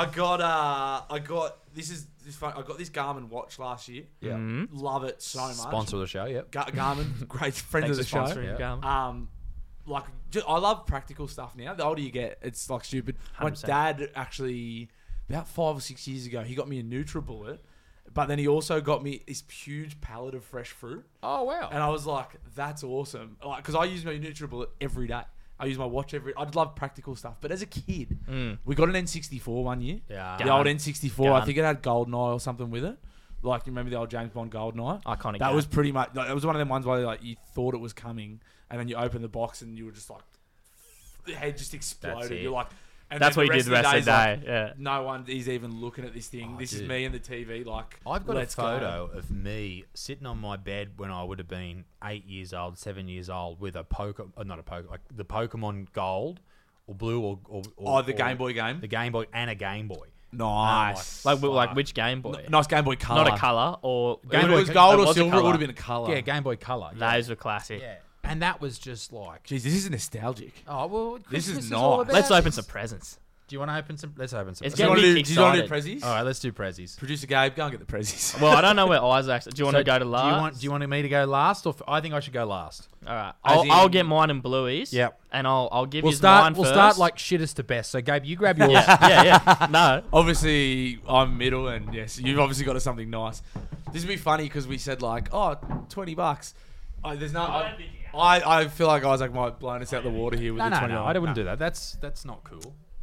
got. This is fun. I got this Garmin watch last year. Yeah. Love it so much. Sponsor of the show, yep. Garmin, great friend Thanks of the for show. sponsoring, Yeah. Garmin. Like, I love practical stuff now. The older you get, it's like stupid. My 100%. dad actually, about 5 or 6 years ago, he got me a NutriBullet, but then he also got me this huge pallet of fresh fruit, Oh, wow. and I was like, "That's awesome!" Like, because I use my NutriBullet every day. I use my watch I love practical stuff. But as a kid, we got an N64 one year. Yeah. The old N64. I Gun. think it had GoldenEye or something with it. Like, you remember the old James Bond GoldenEye? Iconic. That game. was pretty much. Like, it was one of them ones where like you thought it was coming, and then you open the box and you were just like, the head just exploded. it. You're like, and That's then what you did the rest of the is day. like, Yeah. no one is even looking at this thing. This is dude. me and the TV. Like, I've got let's a photo go. of me sitting on my bed when I would have been 8 years old, 7 years old, with a not a Pokemon, like the Pokemon Gold or Blue or The Game Boy game. the Game Boy and a Game Boy. Nice. Like which Game Boy? Nice Game Boy Color. Not a color or If Game it Boy was gold or was a silver, it colour. would have been a color. Yeah, Game Boy Color. Yeah. Those were classic. Yeah. And that was just like, Jeez, this is nostalgic. oh well, This is Christmas all nice. about Let's open this. some presents. Do you want to open some? Let's open some. It's Do you getting want me to do excited. prezzies? All right, let's do prezzies. Producer Gabe, go and get the prezzies. Well, I don't know where Isaac's. Do you want to go to last? Do you want me to go last, or I think I should go last? All right. As in- I'll get mine in blueies. Yep. And I'll give We'll you mine start. We'll first. start like shittest to best. So, Gabe, you grab yours. yeah. No. Obviously, I'm middle, and yes, you've obviously got us something nice. This would be funny because we said like, oh, $20. There's no. I feel like Isaac might blown us out the water here with No, the no, $20. no. I wouldn't do that. That's not cool.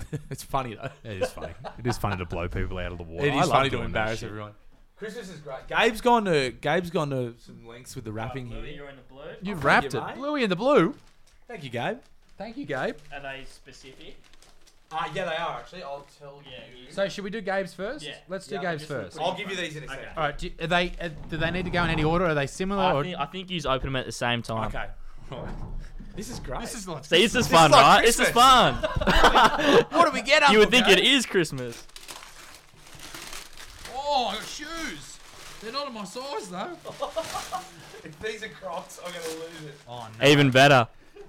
It's funny though. It is funny. It is funny to blow people out of the water. It I is love funny to doing that embarrass shit. everyone. Christmas is great. Gabe's gone to some lengths with the wrapping here. You're in the blue. You've Thank wrapped you, it. mate. Bluey in the blue. Thank you, Gabe. Thank you, Gabe. Are they specific? Yeah, they are actually. I'll tell you. So should we do Gabe's first? Yeah. Let's do Yeah, Gabe's just look first. pretty- I'll give you these in a second. All right. Do they need to go in any order? Are they similar? I think you open them at the same time. Okay. This is great. This is like. See, this is fun, like right? This is Christmas. fun. What do we get? You would think it is Christmas. Oh, I got shoes. They're not my size though. If these are Crocs, I'm gonna lose it. Oh no. Even better.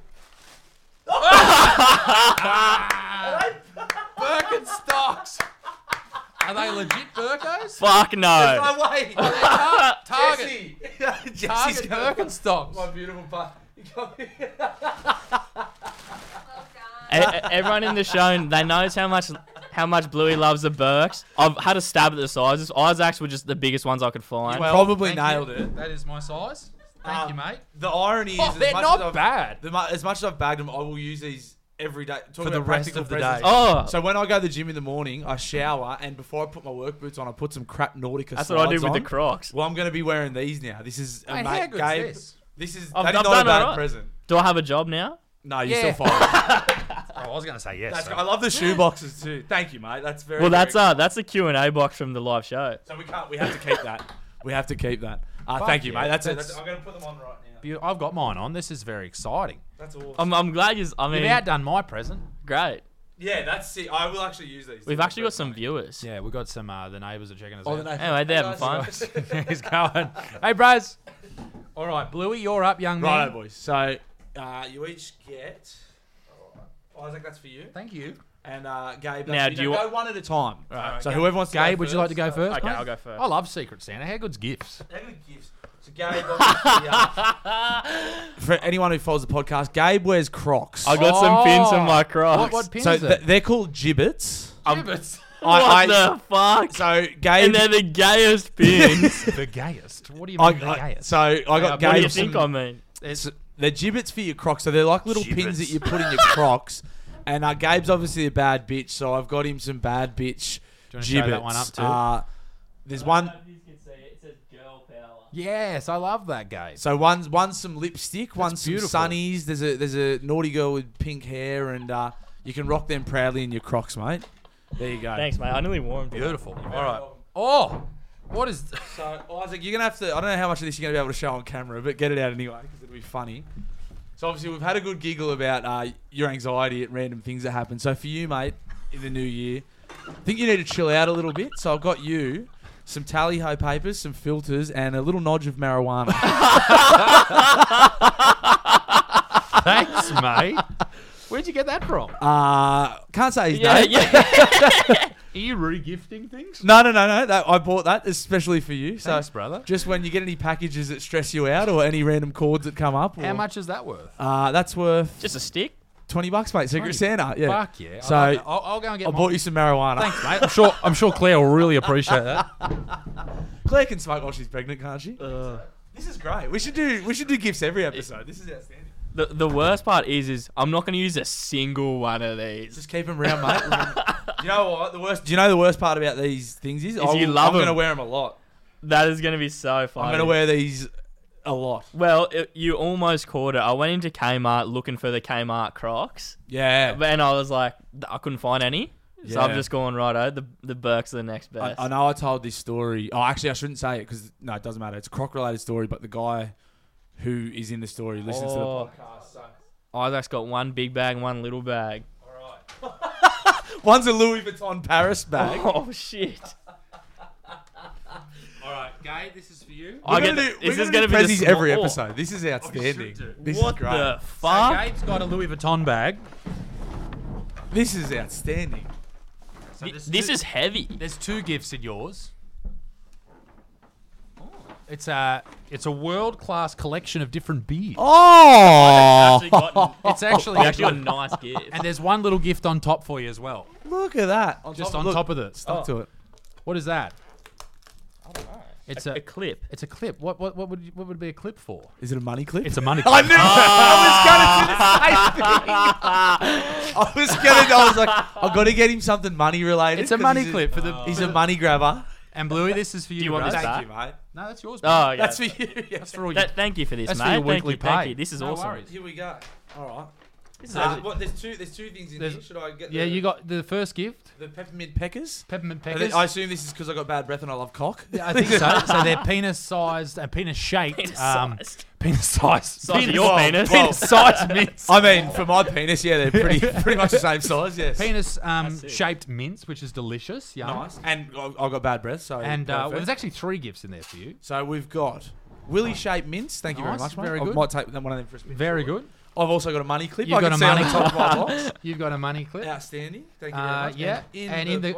Birkenstocks. Are they legit Birkos? Fuck no. No way. Target. Jesse's Target gonna- Birkenstocks. My beautiful part. Everyone in the show, they knows how much Bluey loves the Birks. I've had a stab at the sizes. Isaacs were just the biggest ones I could find. Well, probably thank nailed you. it. That is my size. Thank you, mate. The irony is, Oh, as they're much not as I've- bad. as much as I've bagged them, I will use these every day For the rest of the day. Oh, So when I go to the gym in the morning, I shower, and before I put my work boots on, I put some crap Nautica that's what I do slides with the on. Crocs. Well, I'm going to be wearing these now. This is Mate, mate, how good's Gabe. this? This is I've that is done not a bad alright. present. Do I have a job now? No, you're Yeah. still fine. Oh, I was going to say yes. That's, so- I love the shoe boxes too. Thank you, mate. That's very. Well, very that's the Q&A box from the live show. So we have to keep that. We have to keep that. Thank you, yeah, mate. That's it. that's- I'm going to put them on right now. I've got mine on. This is very exciting. That's awesome. I'm glad you. I mean, You've outdone my present. great. Yeah, that's it. I will actually use these. We've actually got some viewers. Yeah, we've got some. The neighbours are checking us Oh, out. the name. Anyway, they're having fun. He's going. Hey, bros. All right, Bluey, you're up, young man. Righto, boys. So you each get. Isaac, that's for you. Thank you. And Gabe, Now, that's do you go one at a time. Right, So Gabe- whoever wants to Gabe, go would you like to go first? Okay, mate? I'll go first. I love Secret Santa. How good's gifts? How many gifts? So Gabe, obviously, for anyone who follows the podcast, Gabe wears Crocs. I got some pins on my Crocs. What pins so is it? they're called gibbets. Gibbets. What the fuck? So Gabe, And they're the gayest pins. The gayest. What do you mean the gayest? so I got What do you Gabe think some. I mean? They're gibbets for your Crocs. So they're like little pins Gibbets. that you put in your Crocs. And Gabe's obviously a bad bitch, so I've got him some bad bitch Do you wanna show gibbets. that one up too? There's one. It says girl power. Yes, I love that, Gabe. So one's some lipstick, one's some beautiful. sunnies. There's a naughty girl with pink hair, and you can rock them proudly in your Crocs, mate. There you go. Thanks, mate. I nearly wore them. Beautiful. All right. Oh, what is? So Isaac, you're gonna have to. I don't know how much of this you're gonna be able to show on camera, but get it out anyway because it'll be funny. So obviously we've had a good giggle about your anxiety at random things that happen. So for you, mate, in the new year, I think you need to chill out a little bit. So I've got you some tally-ho papers, some filters, and a little nodge of marijuana. Thanks, mate. Where'd you get that from? Can't say his Yeah, name. yeah. Are you re-gifting things? No. I bought that especially for you. So Thanks, brother. just when you get any packages that stress you out or any random cords that come up. How or- much is that worth? That's worth Just a stick. $20, mate. Secret 20? Santa. Yeah. Fuck yeah. So I'll go and get I mine. bought you some marijuana. Thanks, mate. I'm sure Claire will really appreciate that. Claire can smoke while she's pregnant, can't she? This is great. We should do gifts every episode. This is outstanding. The worst part is I'm not going to use a single one of these. Just keep them around, mate. Remember- you know what? Do you know the worst part about these things is? You love I'm going to 'em. wear them a lot. That is going to be so funny. I'm going to wear these a lot. Well, you almost caught it. I went into Kmart looking for the Kmart Crocs, Yeah. and I was like, I couldn't find any. So I'm Yeah. just going righto. The Birks are the next best. I know I told this story. Oh, actually, I shouldn't say it because no, it doesn't matter. It's a Croc-related story, but the guy who is in the story listens to the Oh. podcast. So. Isaac's got one big bag and one little bag. One's a Louis Vuitton Paris bag. Oh shit! All right, Gabe, this is for you. I get this is going to be Prezzies the every small- episode. This is outstanding. This What is great. the So fuck? Gabe's got a Louis Vuitton bag. This is outstanding. So This is heavy. There's two gifts in yours. It's a world-class collection of different beers. Oh, It's actually Actually, got a nice gift. and there's one little gift on top for you as well. look at that! Just on top of it. Stuck to it. What is that? It's a clip. It's a clip. What would it be a clip for? Is it a money clip? It's a money clip. I knew I was going to do the same thing. I was like, I've got to get him something money related. It's a 'cause money he's clip for the. He's a money grabber. And Bluey, this is for you. Do you want bro. this Thank back? you, mate. No, that's yours. Oh, yeah. That's for you. Yeah. That's for all you. Thank you for this, That's for mate. your Thank weekly you, thank pay. you. This is No awesome. worries. Here we go. All right. This is There's two things in here. Should I get? Yeah, you got the first gift, the peppermint peckers. peppermint I peckers. assume this is because I got bad breath and I love cock. Yeah, I think so. So they're penis-sized and penis-shaped. Penis-sized. Penis-sized. Size of your penis. Penis-sized mints. I mean, for my penis, yeah, they're pretty much the same size. Yes. Penis it. shaped mints, which is delicious. Yum. Nice. And I got bad breath, so. And well, perfect. there's actually 3 gifts in there for you. So we've got Willy shaped mints. Thank you very Nice, much, mate. very I good. might take one of them for a spin. Very good. I've also got a money clip. You've I got can a see on money the top of my box. You've got a money clip. Outstanding. Thank you very much. Yeah, and in the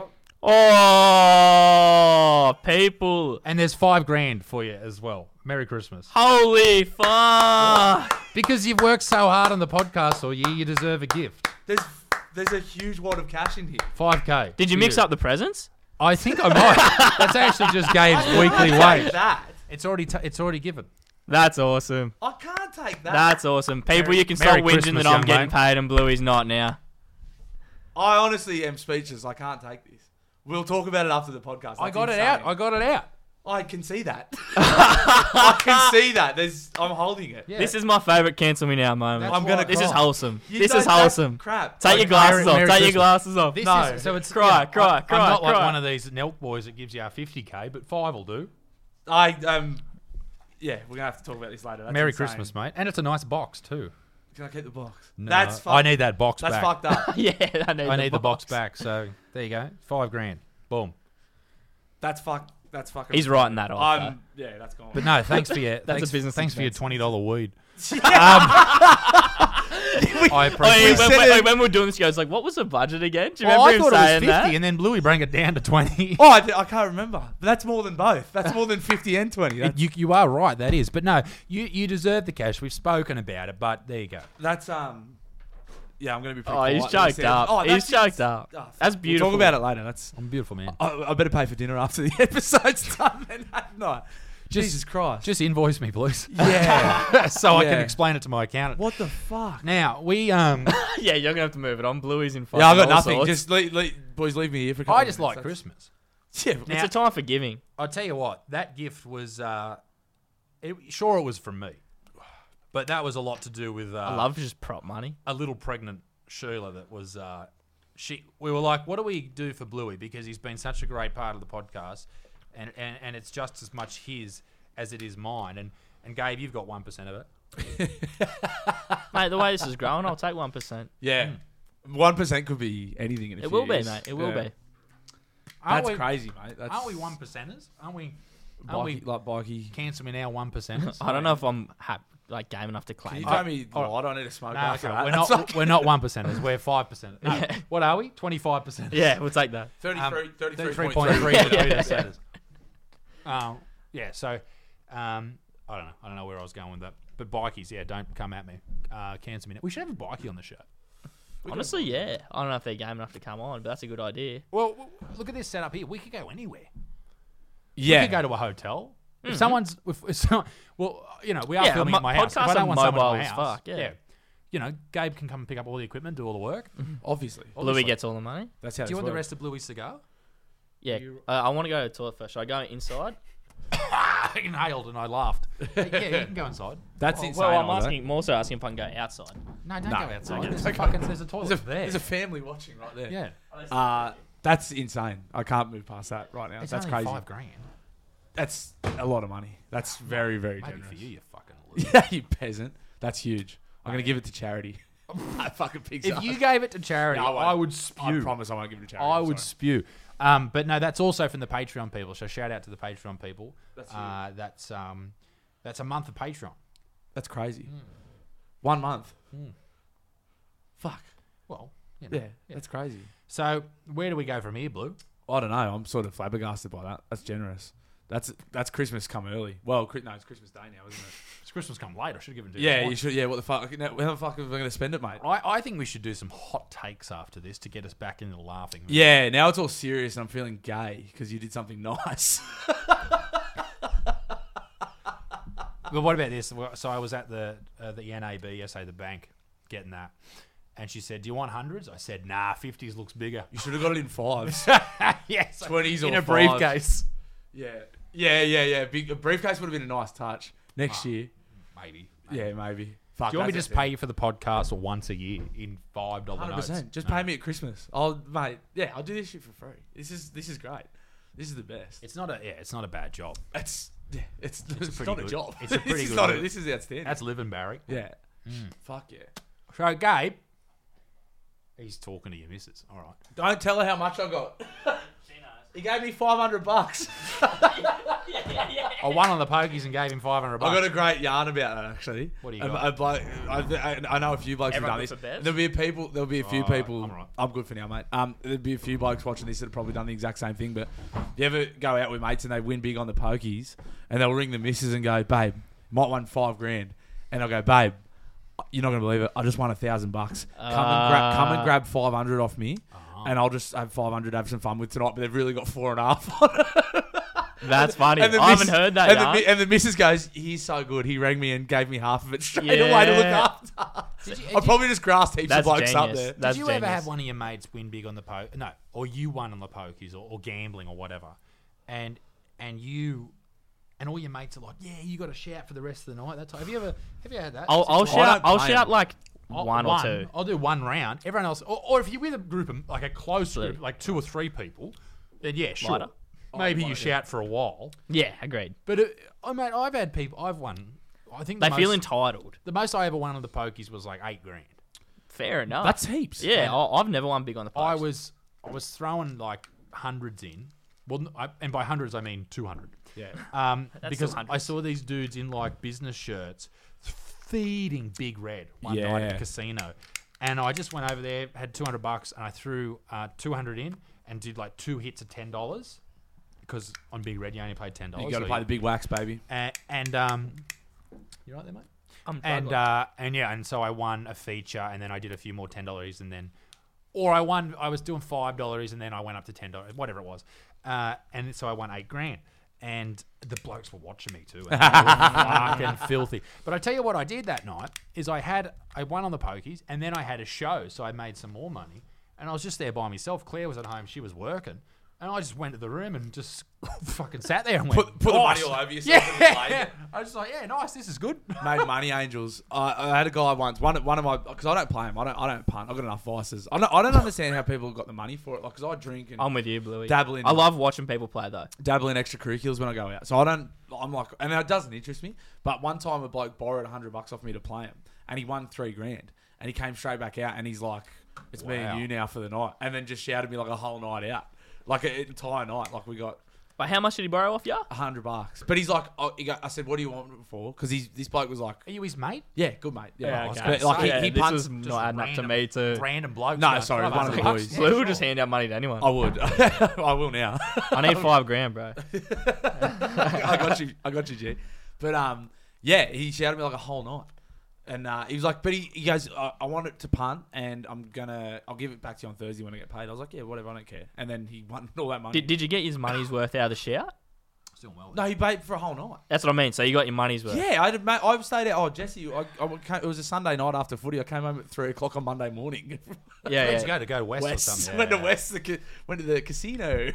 Oh, people. and there's $5,000 for you as well. Merry Christmas. Holy fuck. Because you've worked so hard on the podcast all year, you deserve a gift. There's a huge wad of cash in here. $5,000. Did you for mix up the presents? I think I might. That's actually just Gabe's weekly wage. That It's already given. That's awesome. I can't take that. That's awesome. People, Merry- you can stop Merry whinging Christmas, that I'm young getting mate. paid and Bluey's not now. I honestly am speechless. I can't take this. We'll talk about it after the podcast. I That's got it insane. out. I got it out. I can see that. I can see that. I'm holding it. Yeah. This is my favourite cancel me now moment. That's I'm gonna This is cry. wholesome. You This don't- is that's wholesome. Crap. Take your Merry- glasses off. Merry Take your Christmas. glasses off. This No. is, so it's Cry, you know, cry, I'm cry, not like cry. one of these Nelk boys that gives you our 50k, but 5 will do. Yeah, we're gonna have to talk about this later. That's Merry insane. Christmas, mate, and it's a nice box too. Can I keep the box? No, That's I need that box That's back. fucked up. Yeah, I I need the box back. So there you go, $5,000. Boom. That's fucking. He's writing that off. Yeah, that's gone. But no, thanks for your a thanks, business thanks for your expense. $20 weed. I Oh, appreciate wait, it. when we were doing this, guys, like, what was the budget again? Do you Oh, remember I him thought it was saying 50, that? and then Bluey bring it down to 20. Oh, I can't remember. But that's more than both. That's more than 50 and 20. You are right, that is. But no, you deserve the cash. We've spoken about it, but there you go. That's Yeah, I'm gonna be. Pretty Oh, he's quiet when he choked says- up. Oh, He's that's choked up. fuck. That's beautiful. We'll talk about it later. That's. I'm a beautiful man. I better pay for dinner after the episode's done. Then that night. Jesus Christ. Just invoice me, please. yeah. So I can Yeah. explain it to my accountant. What the fuck? Now, we Yeah, you're gonna have to move it on. Bluey's in fucking Yeah, I got all nothing. sorts. Just boys, leave me here for a couple I of just minutes. like That's- Christmas. Yeah. It's a time for giving. I'll tell you what, that gift was it was from me. But that was a lot to do with I love just prop money. a little pregnant Sheila that was we were like, what do we do for Bluey, because he's been such a great part of the podcast, and it's just as much his as it is mine, and Gabe, you've got 1% of it. Mate, the way this is growing, I'll take 1%. Yeah. 1% could be anything in a It few will be, years. mate. It will Yeah. be. That's crazy, mate. That's Aren't we 1%ers? Aren't we like bikey. cancel me now 1%ers? I don't know if I'm game enough to Can claim you it. tell me what I need to smoke No, after that? we're That's not. like We're not 1%ers. We're 5%. No, what are we? 25%. Yeah, we'll take that. 33.3. 33.3%. Yeah. So, I don't know where I was going with that. But bikies, yeah, don't come at me. Cancel me now. We should have a bikie on the show. Honestly, yeah. I don't know if they're game enough to come on, but that's a good idea. Well, look at this setup here. We could go anywhere. Yeah. We could go to a hotel. If someone's, well, we are Yeah, filming at my house. If podcasts I don't are want someone mobile at my as house, fuck, yeah. Gabe can come and pick up all the equipment, do all the work. Obviously. Bluey gets all the money. That's how Do you want the works. rest of Bluey's cigar? Yeah. I want to go to the toilet first. Should I go inside? I inhaled and I laughed. Yeah, you can go inside. That's insane. Well, I'm Oliver. more so asking if I can go outside. No, don't No, go outside. okay. There's a toilet there. There's a family watching right there. Yeah. That's insane. I can't move past that right now. It's That's only crazy. $5,000. That's a lot of money. That's very, very Maybe generous. for you, you fucking loser. Yeah, you peasant. That's huge. I'm going to give it to charity. That fucking pig's If ass. you gave it to charity, No, I won't. I would I spew. promise I won't give it to charity. I I'm would sorry. spew. But no, that's also from the Patreon people. So shout out to the Patreon people. That's That's a month of Patreon. That's crazy. 1 month. Fuck. Well, Yeah, that's crazy. So where do we go from here, Blue? I don't know. I'm sort of flabbergasted by that. That's generous. That's Christmas come early. Well, no, it's Christmas Day now, isn't it? It's Christmas come late. I should have given it to Yeah, this you should. Yeah, what the fuck? How the fuck are we going to spend it, mate? I think we should do some hot takes after this to get us back into laughing. Yeah, now it's all serious and I'm feeling gay because you did something nice. But what about this? So I was at the NAB yesterday, the bank, getting that, And she said, "Do you want hundreds?" I said, "Nah, 50s looks bigger." You should have got it in fives. Yes, 20s in or a briefcase. Yeah. A briefcase would have been a nice touch next year. Maybe. Yeah, maybe. Fuck, Do you want me to that's just pay you for the podcast once a year in $5 notes? 100%. Just pay me at Christmas. I'll do this shit for free. This is great. This is the best. It's not a bad job. It's pretty not good. a job. It's a pretty this good is not job. this is outstanding. That's living, Barry. yeah. Fuck yeah. So, Gabe, he's talking to your missus. All right. Don't tell her how much I got. He gave me $500. I won on the pokies and gave him $500. I got a great yarn about that actually. What do you got? I know a few blokes Everyone have looks done at this. theirs? There'll be a few All right, people. I'm all right. I'm good for now, mate. There'll be a few blokes watching this that have probably done the exact same thing. But you ever go out with mates and they win big on the pokies, and they'll ring the missus and go, "Babe, might won $5,000," and I'll go, "Babe, you're not gonna believe it. I just won $1,000. Come and grab 500 off me." And I'll just have 500 to have some fun with tonight, but they've really got 4.5 on it. That's funny. And the I haven't miss- heard that. And the missus goes, "He's so good. He rang me and gave me half of it straight Yeah. away to look after." I probably just grassed heaps That's of blokes up genius. there. That's Did you ever genius. have one of your mates win big on the No, or you won on the pokies or gambling or whatever, and all your mates are like, "Yeah, you got to shout for the rest of the night." That's have you ever had that? I'll situation? shout like I'll- one or two. I'll do one round. Everyone else, or if you're with a group of like a close Absolutely. group, like 2 or 3 people, then yeah, sure. Lighter. Maybe you shout for a while. Yeah, agreed. But mate, I've had people. I've won. I think They feel entitled. the most I ever won on the pokies was like $8,000. Fair enough. That's heaps. Yeah, I've never won big on the post. I was throwing like hundreds in. Well, and by hundreds I mean 200. Yeah. Because still I hundreds. saw these dudes in like business shirts feeding Big Red one night at Yeah. the casino, and I just went over there, had $200, and I threw 200 in and did like 2 hits of $10 because on Big Red you only paid $10. You got to play the big wax, baby. and you right there, mate? And so I won a feature, and then I did a few more $10, and then, or I was doing $5, and then I went up to $10, whatever it was, and so I won $8,000, and the blokes were watching me too, and they were fucking filthy. But I tell you what I did that night is I won on the pokies, and then I had a show, so I made some more money, and I was just there by myself. Claire was at home; she was working. And I just went to the room and just fucking sat there and went, Put the "Nice." money all over yourself and played Yeah, it. I was just like, yeah, nice, this is good. Made money angels. I had a guy once. One of my, because I don't play him. I don't punt. I've got enough vices. I don't understand how people got the money for it. Like, because I drink and I'm with you, Bluey. dabble in. I love watching people play though. dabble in extracurriculars when I go out. So I'm like, and it doesn't interest me. But one time a bloke borrowed $100 off me to play him, and he won $3,000, and he came straight back out, and he's like, "It's me Wow. and you now for the night," and then just shouted me like a whole night out, like an entire night. Like we got But how much did he borrow off you? $100. But he's like, I said, "What do you want it for?" Because this bloke was like, Are you his mate? "Yeah, good mate." Yeah, I was but gonna like say, he this punts. was not adding up to me too. Random bloke. No, sorry, it was one of the boys. Blue will just hand out money to anyone. I would. I will now. I need $5,000, bro. I got you, G. But yeah, he shouted at me like a whole night, and he was like, but he goes, I want it to punt, and I'll give it back to you on Thursday when I get paid. I was like, yeah, whatever, I don't care. And then he won all that money. Did you get his money's worth out of the shout? Still well. No, he paid for a whole night. That's what I mean. So you got your money's worth. Yeah, I stayed out. Oh, Jesse, it was a Sunday night after footy. I came home at 3:00 on Monday morning. Yeah, Where'd yeah. you go to West, or West something? went to Yeah. West. Went to the casino.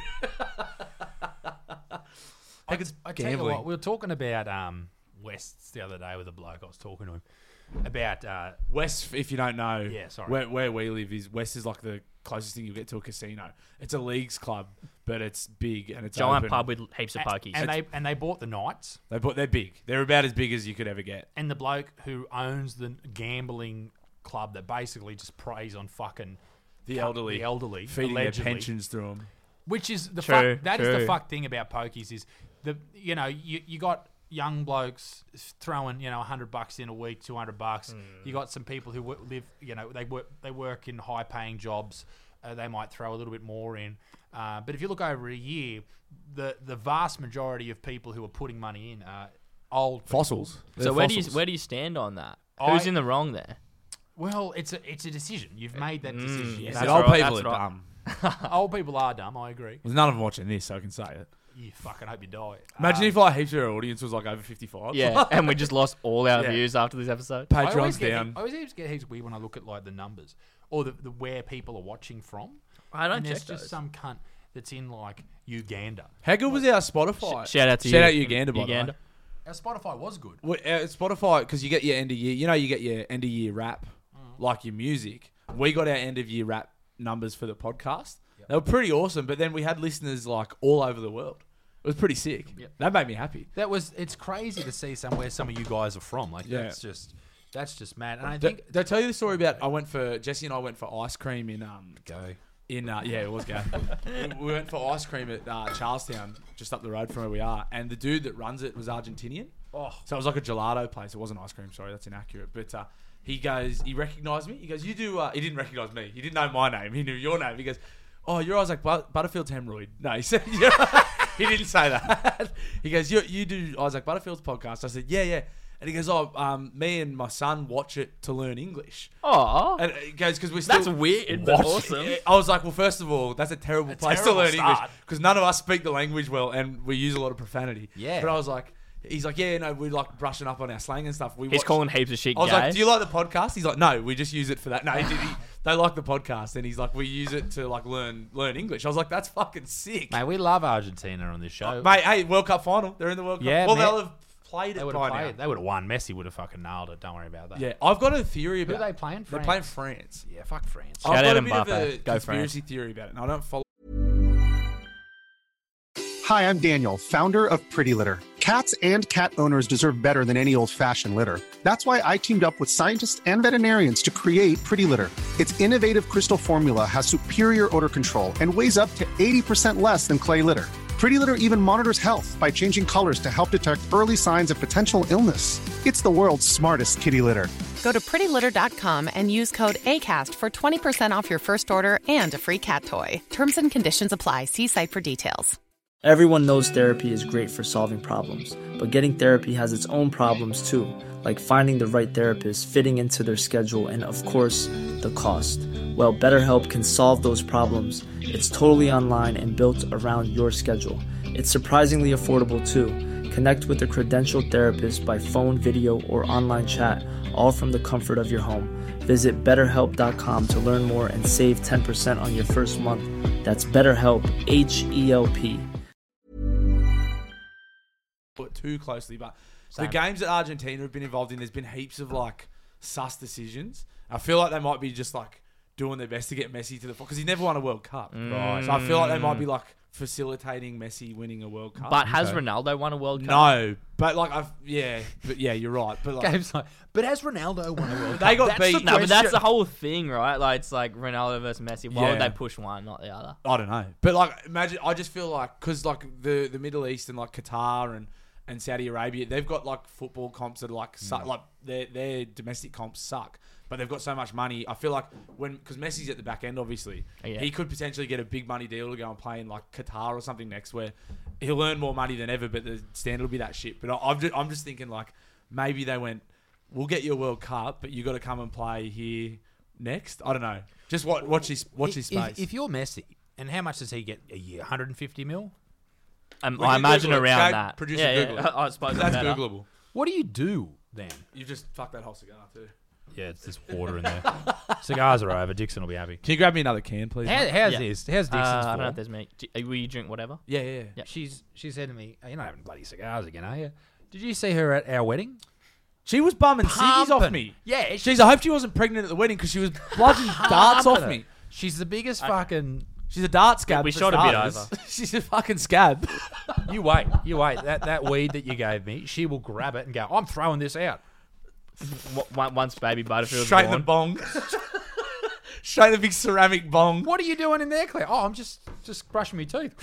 I it's tell you gambling. what, we were talking about Wests the other day with a bloke. I was talking to him about West, if you don't know, Yeah, sorry. where we live is West is like the closest thing you get to a casino. It's a leagues club, but it's big and it's Giant open. pub with heaps of pokies. and they bought the Knights, They're big. They're about as big as you could ever get. and the bloke who owns the gambling club that basically just preys on fucking The elderly, feeding allegedly. their pensions through them. Which is the True, fuck. That is the true. fuck thing about pokies is you got young blokes throwing $100 in a week, $200. You got some people who live they work in high paying jobs. They might throw a little bit more in. But if you look over a year, the vast majority of people who are putting money in are old people. Fossils. So where do you stand on that? Who's in the wrong there? Well, it's a decision. You've made that decision. yes. But That's old right, people that's are right. dumb. Old people are dumb. I agree. There's none of them watching this, so I can say it. you fucking hope you die. Imagine if like heaps of our audience was like over 55. Yeah, and we just lost all our Yeah. views after this episode. Patreon's down. I always get heaps weird when I look at like the numbers or the where people are watching from. I don't and check there's just those. some cunt that's in like Uganda. How good was our Spotify? Shout out to Shout you. out Uganda, by the way. Uganda. Our Spotify was good. Well, Spotify, because you get your end of year, you get your end of year rap, like your music. We got our end of year rap numbers for the podcast. Yep. They were pretty awesome, but then we had listeners like all over the world. It was pretty sick. Yep. That made me happy. It's crazy to see somewhere some of you guys are from. Like Yeah. that's just mad. And I Did think I tell you the story about Jesse and I went for ice cream in go. it was gay. We went for ice cream at Charlestown, just up the road from where we are, and the dude that runs it was Argentinian. Oh, So it was like a gelato place. It wasn't ice cream. Sorry, that's inaccurate. But he recognised me. He goes, you do. He didn't recognise me. He didn't know my name. He knew your name. He goes, oh, you're Isaac Butterfield's hemorrhoid. No, he said, he didn't say that. He goes, you do Isaac Butterfield's podcast. I said, yeah. And he goes, me and my son watch it to learn English. Oh, And he goes, because we're still... that's weird, but Watch awesome. it. I was like, well, first of all, that's a terrible place terrible to learn English start. because none of us speak the language well and we use a lot of profanity. Yeah. But I was like, he's like, yeah, no, we're like brushing up on our slang and stuff. He's watch- calling heaps of shit I was gay. like, do you like the podcast? He's like, no, we just use it for that. No, they like the podcast, and he's like, we use it to like learn English. I was like, that's fucking sick, Mate, we love Argentina on this show. Mate, hey, World Cup final. They're in the World Cup. Yeah, Well, man. they'll have played they it would by have now. played. They would have won. Messi would have fucking nailed it. Don't worry about that. Yeah, I've got a theory Who about. are they playing? They're playing France. Yeah, fuck France. Shout I've out got a bit of Mbappe. a Go conspiracy theory about it, and I don't follow. Hi, I'm Daniel, founder of Pretty Litter. Cats and cat owners deserve better than any old-fashioned litter. That's why I teamed up with scientists and veterinarians to create Pretty Litter. Its innovative crystal formula has superior odor control and weighs up to 80% less than clay litter. Pretty Litter even monitors health by changing colors to help detect early signs of potential illness. It's the world's smartest kitty litter. Go to prettylitter.com and use code ACAST for 20% off your first order and a free cat toy. Terms and conditions apply. See site for details. Everyone knows therapy is great for solving problems, but getting therapy has its own problems too, like finding the right therapist, fitting into their schedule, and of course, the cost. Well, BetterHelp can solve those problems. It's totally online and built around your schedule. It's surprisingly affordable too. Connect with a credentialed therapist by phone, video, or online chat, all from the comfort of your home. Visit BetterHelp.com to learn more and save 10% on your first month. That's BetterHelp, H-E-L-P. It too closely, but the games that Argentina have been involved in, there's been heaps of like sus decisions. I feel like they might be just like doing their best to get Messi to the because he never won a World Cup. Right. So I feel like they might be like facilitating Messi winning a World Cup. But has Ronaldo won a World Cup? no, but like you're right. But like, Game's like, but has Ronaldo won a World Cup? They got That's beat. the No, but that's question. the whole thing, right? Like, it's like Ronaldo versus Messi. Why would Yeah. they push one, not the other? I don't know. But like, imagine. I just feel like because like the Middle East and like Qatar and Saudi Arabia, they've got like football comps that are like like their domestic comps suck, but they've got so much money. I feel like because Messi's at the back end, obviously, Yeah. he could potentially get a big money deal to go and play in like Qatar or something next, where he'll earn more money than ever, but the standard will be that shit. But I'm just thinking like maybe they went, we'll get you a World Cup, but you got to come and play here next. I don't know. Just watch this space. If you're Messi, and how much does he get a year? 150 mil? I can imagine Google it. around Go, that. producer, yeah, Google it. I suppose that's better. Googleable. What do you do then? You just fuck that whole cigar too. Yeah, it's just water in there. Cigars are over. Dixon will be happy. Can you grab me another can, please? How's Yeah. this? How's Dixon's I don't know if for? there's many. Will you drink whatever? Yeah. Yeah. She said to me, "You're not having bloody cigars again, are you? Did you see her at our wedding? She was bumming ciggies off Pumping. me. Yeah, Jeez, I hope she wasn't pregnant at the wedding because she was bludgeoning darts off me. She's the biggest fucking. She's a dart scab. We for shot a bit starters. over. She's a fucking scab. You wait. That weed that you gave me, she will grab it and go, I'm throwing this out. Once baby Butterfield's Straight in the born. bong. Straight in the big ceramic bong. What are you doing in there, Claire? Oh, I'm just brushing my teeth.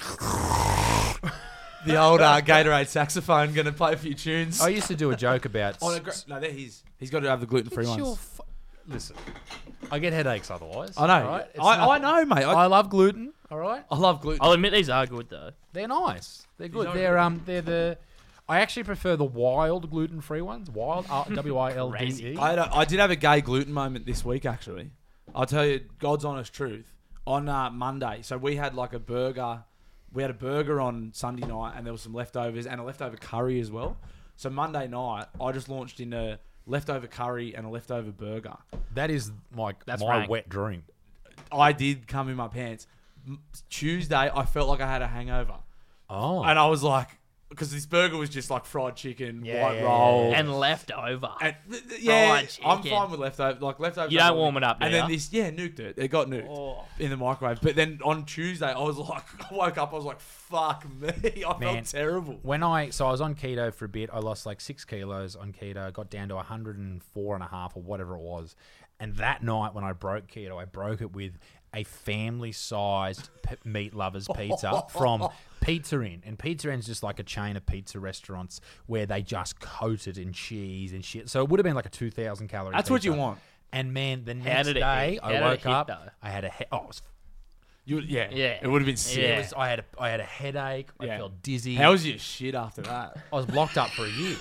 The old Gatorade saxophone going to play a few tunes. I used to do a joke about. Oh, no, they're his. He's got to have the gluten-free It's ones. your listen, I get headaches otherwise. I know. all right? It's I nothing. know, mate. I love gluten. All right, I love gluten. I'll admit these are good though. they're nice. They're good. don't They're the. I actually prefer the wild gluten-free ones. Wild, WILDE. I did have a gay gluten moment this week, actually. I'll tell you, God's honest truth. On Monday, so we had like a burger we had a burger on Sunday night, and there was some leftovers and a leftover curry as well. So Monday night, I just launched in a leftover curry and a leftover burger. That is my rank. wet dream. I did come in my pants. Tuesday, I felt like I had a hangover. Oh. And I was like, because this burger was just like fried chicken, Yeah, white yeah, roll. And leftover. And Fried I'm chicken. fine with leftover. Like leftovers. You don't warm it up, And do then ya? this, nuked it. It got nuked in the microwave. But then on Tuesday, I was like, I woke up, I was like, fuck me. I Man. felt terrible. When I was on keto for a bit, I lost like 6 kilos on keto, got down to 104.5 or whatever it was. And that night when I broke keto, I broke it with a family-sized meat lovers pizza from Pizza Inn. And Pizza Inn's just like a chain of pizza restaurants where they just coat it in cheese and shit. So it would have been like a 2,000 calorie That's pizza. what you want. And man, the How next did it day hit? How I did it woke hit, up, though? I had a Yeah. Yeah. It would have been sick. Yeah. I had a headache. I Yeah. felt dizzy. How was your shit after that? I was blocked up for a year.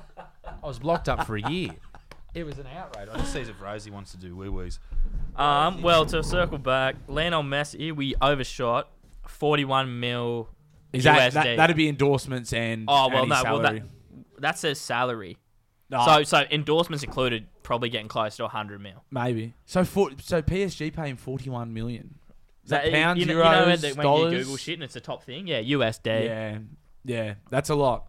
It was an outrage. I just see if Rosie wants to do woo-woos. Well, to circle back, Lionel Messi, we overshot 41 mil Is USD. that'd be endorsements and Oh well, and no, his well salary. that says salary. Oh, So endorsements included, probably getting close to 100 mil. maybe. So PSG paying 41 million. Is that pounds, you know, euros, when dollars? you Google shit and it's the top thing? Yeah, USD. Yeah. That's a lot.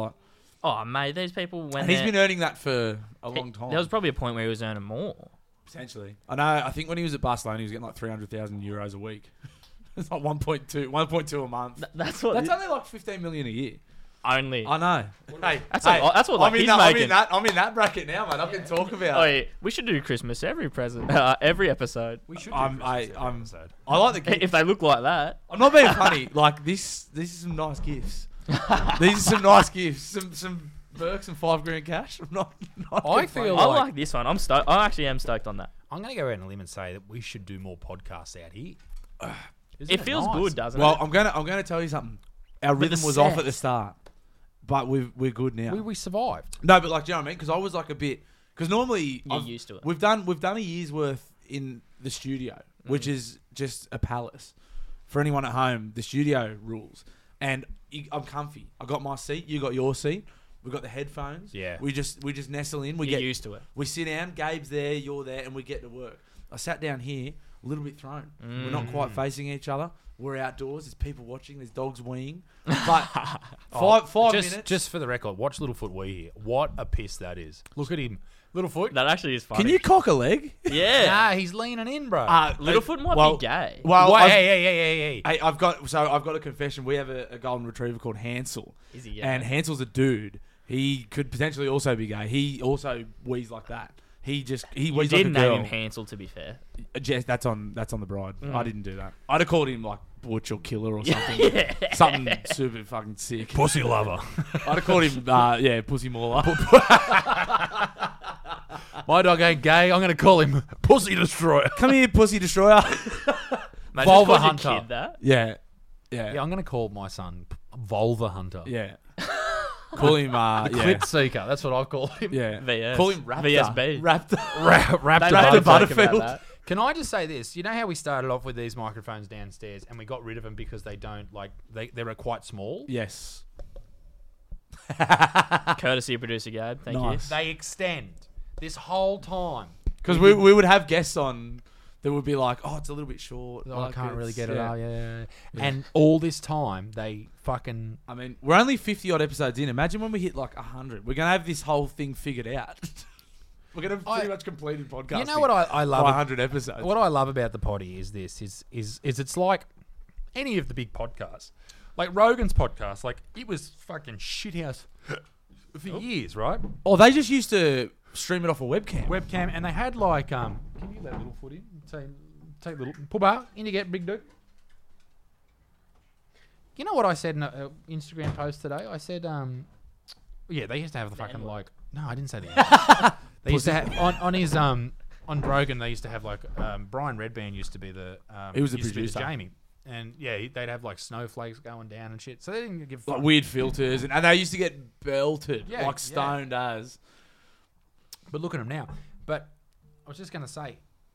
Oh, mate, these people when And he's been earning that for a long time. There was probably a point where he was earning more. Potentially. I know. I think when he was at Barcelona, he was getting like 300,000 euros a week. It's like 1.2 a month. That's what. That's only like 15 million a year. only. I know. Hey, That's what like, he's I'm making. in that bracket now, man. I can talk about. Oh, yeah. We should do Christmas every every episode. We should. I like the gifts. If they look like that. I'm not being funny. Like this is some nice gifts. These are some nice gifts. Some Burks and $5,000 cash. I'm not I feel I like like this one. I'm stoked. I actually am stoked on that. I'm going to go out on a limb and say that we should do more podcasts out here. It feels good, doesn't Well, it? I'm gonna tell you something. Our But the rhythm was off set- at the start, but we're good now. We survived. No, but like, do you know what I mean? Because I was like a bit. Because normally You're used to it. We've done a year's worth in the studio, which is just a palace. For anyone at home, the studio rules, and I'm comfy. I got my seat. You got your seat. We got the headphones. Yeah. We just nestle in. We You're get used to it. We sit down. Gabe's there. You're there, and we get to work. I sat down here, a little bit thrown. We're not quite facing each other. We're outdoors. There's people watching. There's dogs weeing. But five minutes. Just for the record, watch Littlefoot wee here. What a piss that is. Look at him. Littlefoot. That actually is funny. Can you cock a leg? Yeah. Nah, he's leaning in, bro. Littlefoot might well- be gay. Well, Wait, I've- hey. Hey, I've got a confession. We have a golden retriever called Hansel. Is he gay? And Hansel's a dude. He could potentially also be gay. He also wheezes like that. He You wheezes did like a name girl. him Hansel, to be fair. Jess, that's on the bride. I didn't do that. I'd have called him like Butch or Killer or something. Something super fucking sick. Pussy lover. I'd have called him Pussy Mauler. My dog ain't gay. I'm going to call him Pussy Destroyer. Come here, Pussy Destroyer. Mate, Vulva just call your Hunter. kid that. Yeah. Yeah, I'm going to call my son Vulva Hunter. Yeah. Call him Clit Seeker. That's what I've called him. Yeah. VS. Call him Raptor. VSB. Raptor. Raptor They Raptor both talk Butterfield. about that. Can I just say this? You know how we started off with these microphones downstairs and we got rid of them because they don't, like, they're quite small? Yes. Courtesy of producer Gabe. Thank Nice. you. They extend this whole time. Because we would have guests on that would be like, oh, it's a little bit short. Oh, I like, can't really it's- get it out. Yeah. And all this time, they fucking... I mean, we're only 50 odd episodes in. Imagine when we hit like 100. We're going to have this whole thing figured out. We're going to have pretty much completed podcasting. You know what I love? by 100 episodes. What I love about the potty is this: is it's like any of the big podcasts, like Rogan's podcast. Like it was fucking shithouse for years, right? Oh, they just used to stream it off a webcam. Webcam, and they had like can you let little foot in? Take little pull bar in. You get big dude. You know what I said in an Instagram post today? I said, yeah, they used to have the fucking like. No, I didn't say that. They used to have on his on Rogan. They used to have like Brian Redband used to be the He was the used to be producer. Jamie, and yeah, they'd have like snowflakes going down and shit. So they didn't give a Like fuck. weird filters. And they used to get belted. Yeah, like stoned as. But look at them now. But I was just gonna say,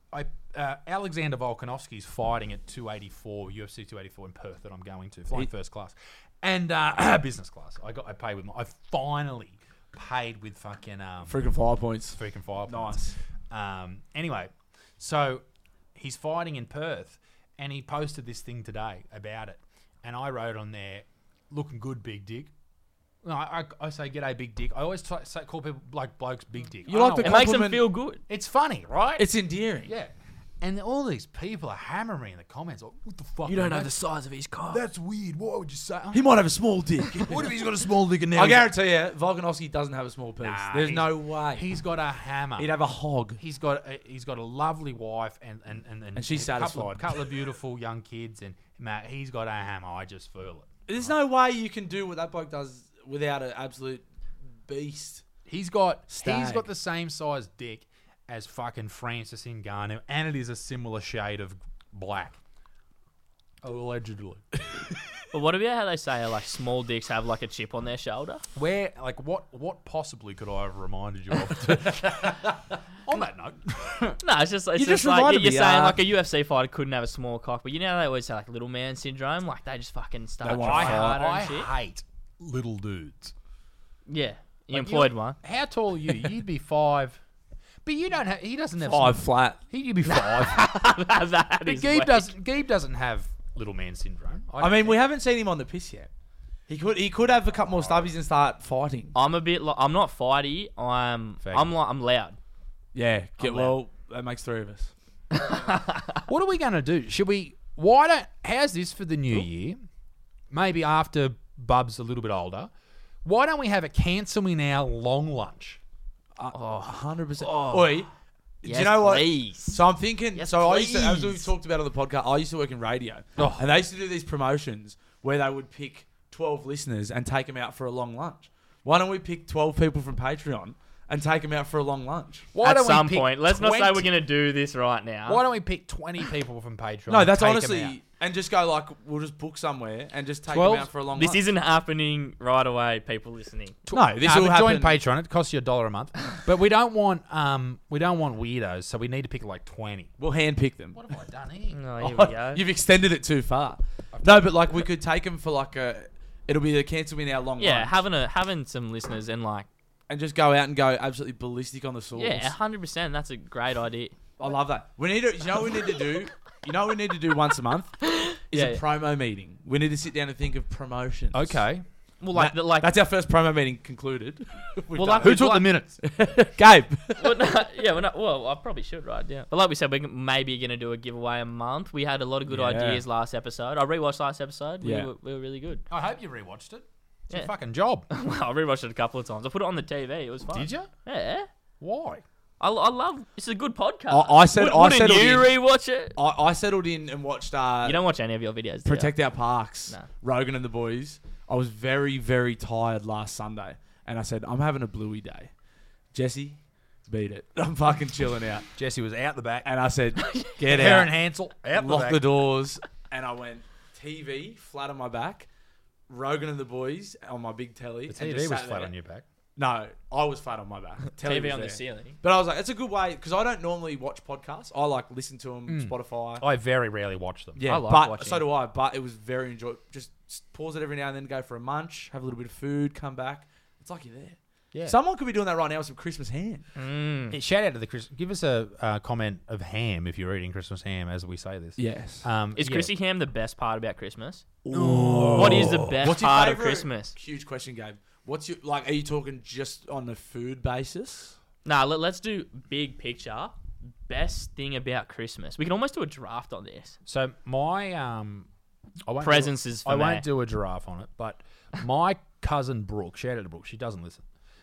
Alexander Volkanovski's fighting at 284, UFC 284 in Perth that I'm going to, flying first class. And business class. I paid with I finally paid with fucking Freaking 5 points. freaking 5 points. Anyway, so he's fighting in Perth, and he posted this thing today about it, and I wrote on there, "Looking good, big dick." No, I say, "G'day, big dick." I always call people like blokes big dick. You like the It makes them compliment- feel good. It's funny, right? It's endearing. yeah. And all these people are hammering me in the comments. Like, what the fuck? You don't man? know the size of his cock. That's weird. Why would you say? He might have a small dick. What if he's got a small dick and now? I guarantee you, Volkanovski doesn't have a small piece. Nah, There's he's- no way. He's got a hammer. He'd have a hog. He's got a lovely wife and she's a couple satisfied. couple of beautiful young kids, and Matt, he's got a hammer. I just feel it. There's no way you can do what that bloke does without an absolute beast. He's got Stag. the same size dick as fucking Francis Ngannou, and it is a similar shade of black. Allegedly. But what about how they say like small dicks have like a chip on their shoulder? Where, like, what possibly could I have reminded you of? On that note, No, it's just just like reminded you're me, saying like a UFC fighter couldn't have a small cock, but you know how they always say like little man syndrome, like they just fucking start wanna trying fight. harder I and shit. hate little dudes. Yeah, you Like, employed one. How tall are you? You'd be 5. But you don't have. He doesn't have 5 flat. You'd be 5. That But is Gabe weak. doesn't have little man syndrome. I mean, we haven't seen him on the piss yet. He could have a couple more stubbies and start fighting. I'm a bit. I'm not fighty. I'm loud. Yeah. loud. That makes 3 of us. What are we going to do? Should we? How's this for the new year? Maybe after Bub's a little bit older. Why don't we have a cancel in our long lunch? 100%. Oh. Oi, do Yes, you know what? please. So I'm thinking. Yes, I used to, as please. we've talked about on the podcast, I used to work in radio, Oh. and they used to do these promotions where they would pick 12 listeners and take them out for a long lunch. Why don't we pick 12 people from Patreon and take them out for a long lunch? Why At don't we some pick point, let's not say 20 we're gonna do this right now. Why don't we pick 20 people from Patreon? No, and that's take 'em honestly, out? and just go like, we'll just book somewhere and just take 12? them out for a long This lunch. isn't happening right away. People listening. No, this will but happen. join Patreon. It costs you $1 a month, but we don't want weirdos. So we need to pick like 20. We'll handpick them. What have I done here? Oh, here we go. You've extended it too far. No, but like we could take them for like it'll be the cancel in our long Yeah, lunch. having some listeners and like And just go out and go absolutely ballistic on the sauce. yeah, 100%. That's a great idea. I love that. We need to. You know what we need to do? You know what we need to do once a month is Yeah, a yeah. promo meeting. We need to sit down and think of promotions. Okay. Well, like That's our first promo meeting concluded. We've Well, done like it. Who took the minutes? Gabe? well, I probably should write down. But like we said, we're maybe going to do a giveaway a month. We had a lot of good Yeah. ideas last episode. I rewatched last episode. Yeah. We were really good. I hope you rewatched it. It's Yeah. your fucking job. I rewatched it a couple of times. I put it on the TV. It was fun. Did you? Yeah. Why? I love. It's a good podcast. I said- I Wouldn't settled you in. rewatch it? I settled in and watched You don't watch any of your videos. Do Protect Our Parks, No. Rogan and the Boys. I was very, very tired last Sunday. And I said, I'm having a bluey day. Jesse, beat it. I'm fucking chilling out. Jesse was out the back. And I said, get Hare out. and Hansel out the Lock back. the doors. And I went, TV, flat on my back. Rogan and the Boys on my big telly. The and TV just was sat flat there. on your back. No, I was flat on my back. Telly TV was on the there. ceiling. But I was like, it's a good way because I don't normally watch podcasts. I like listen to them, Spotify. I very rarely watch them. Yeah, I like but watching. so do I. But it was very enjoyable. Just pause it every now and then, go for a munch, have a little bit of food, come back. It's like you're there. Yeah. Someone could be doing that right now with some Christmas ham. Hey, shout out to the Chris. Give us a comment of ham if you're eating Christmas ham as we say this. Yes. Is yeah. Chrissy ham the best part about Christmas? What is the best What's your part of favourite? Christmas? Huge question, Gabe. What's your like? Are you talking just on the food basis? Nah, let's do big picture. Best thing about Christmas. We can almost do a draft on this. So my I won't Presents do, is for I me. won't do a giraffe on it, but my cousin Brooke, shout out to Brooke, she doesn't listen.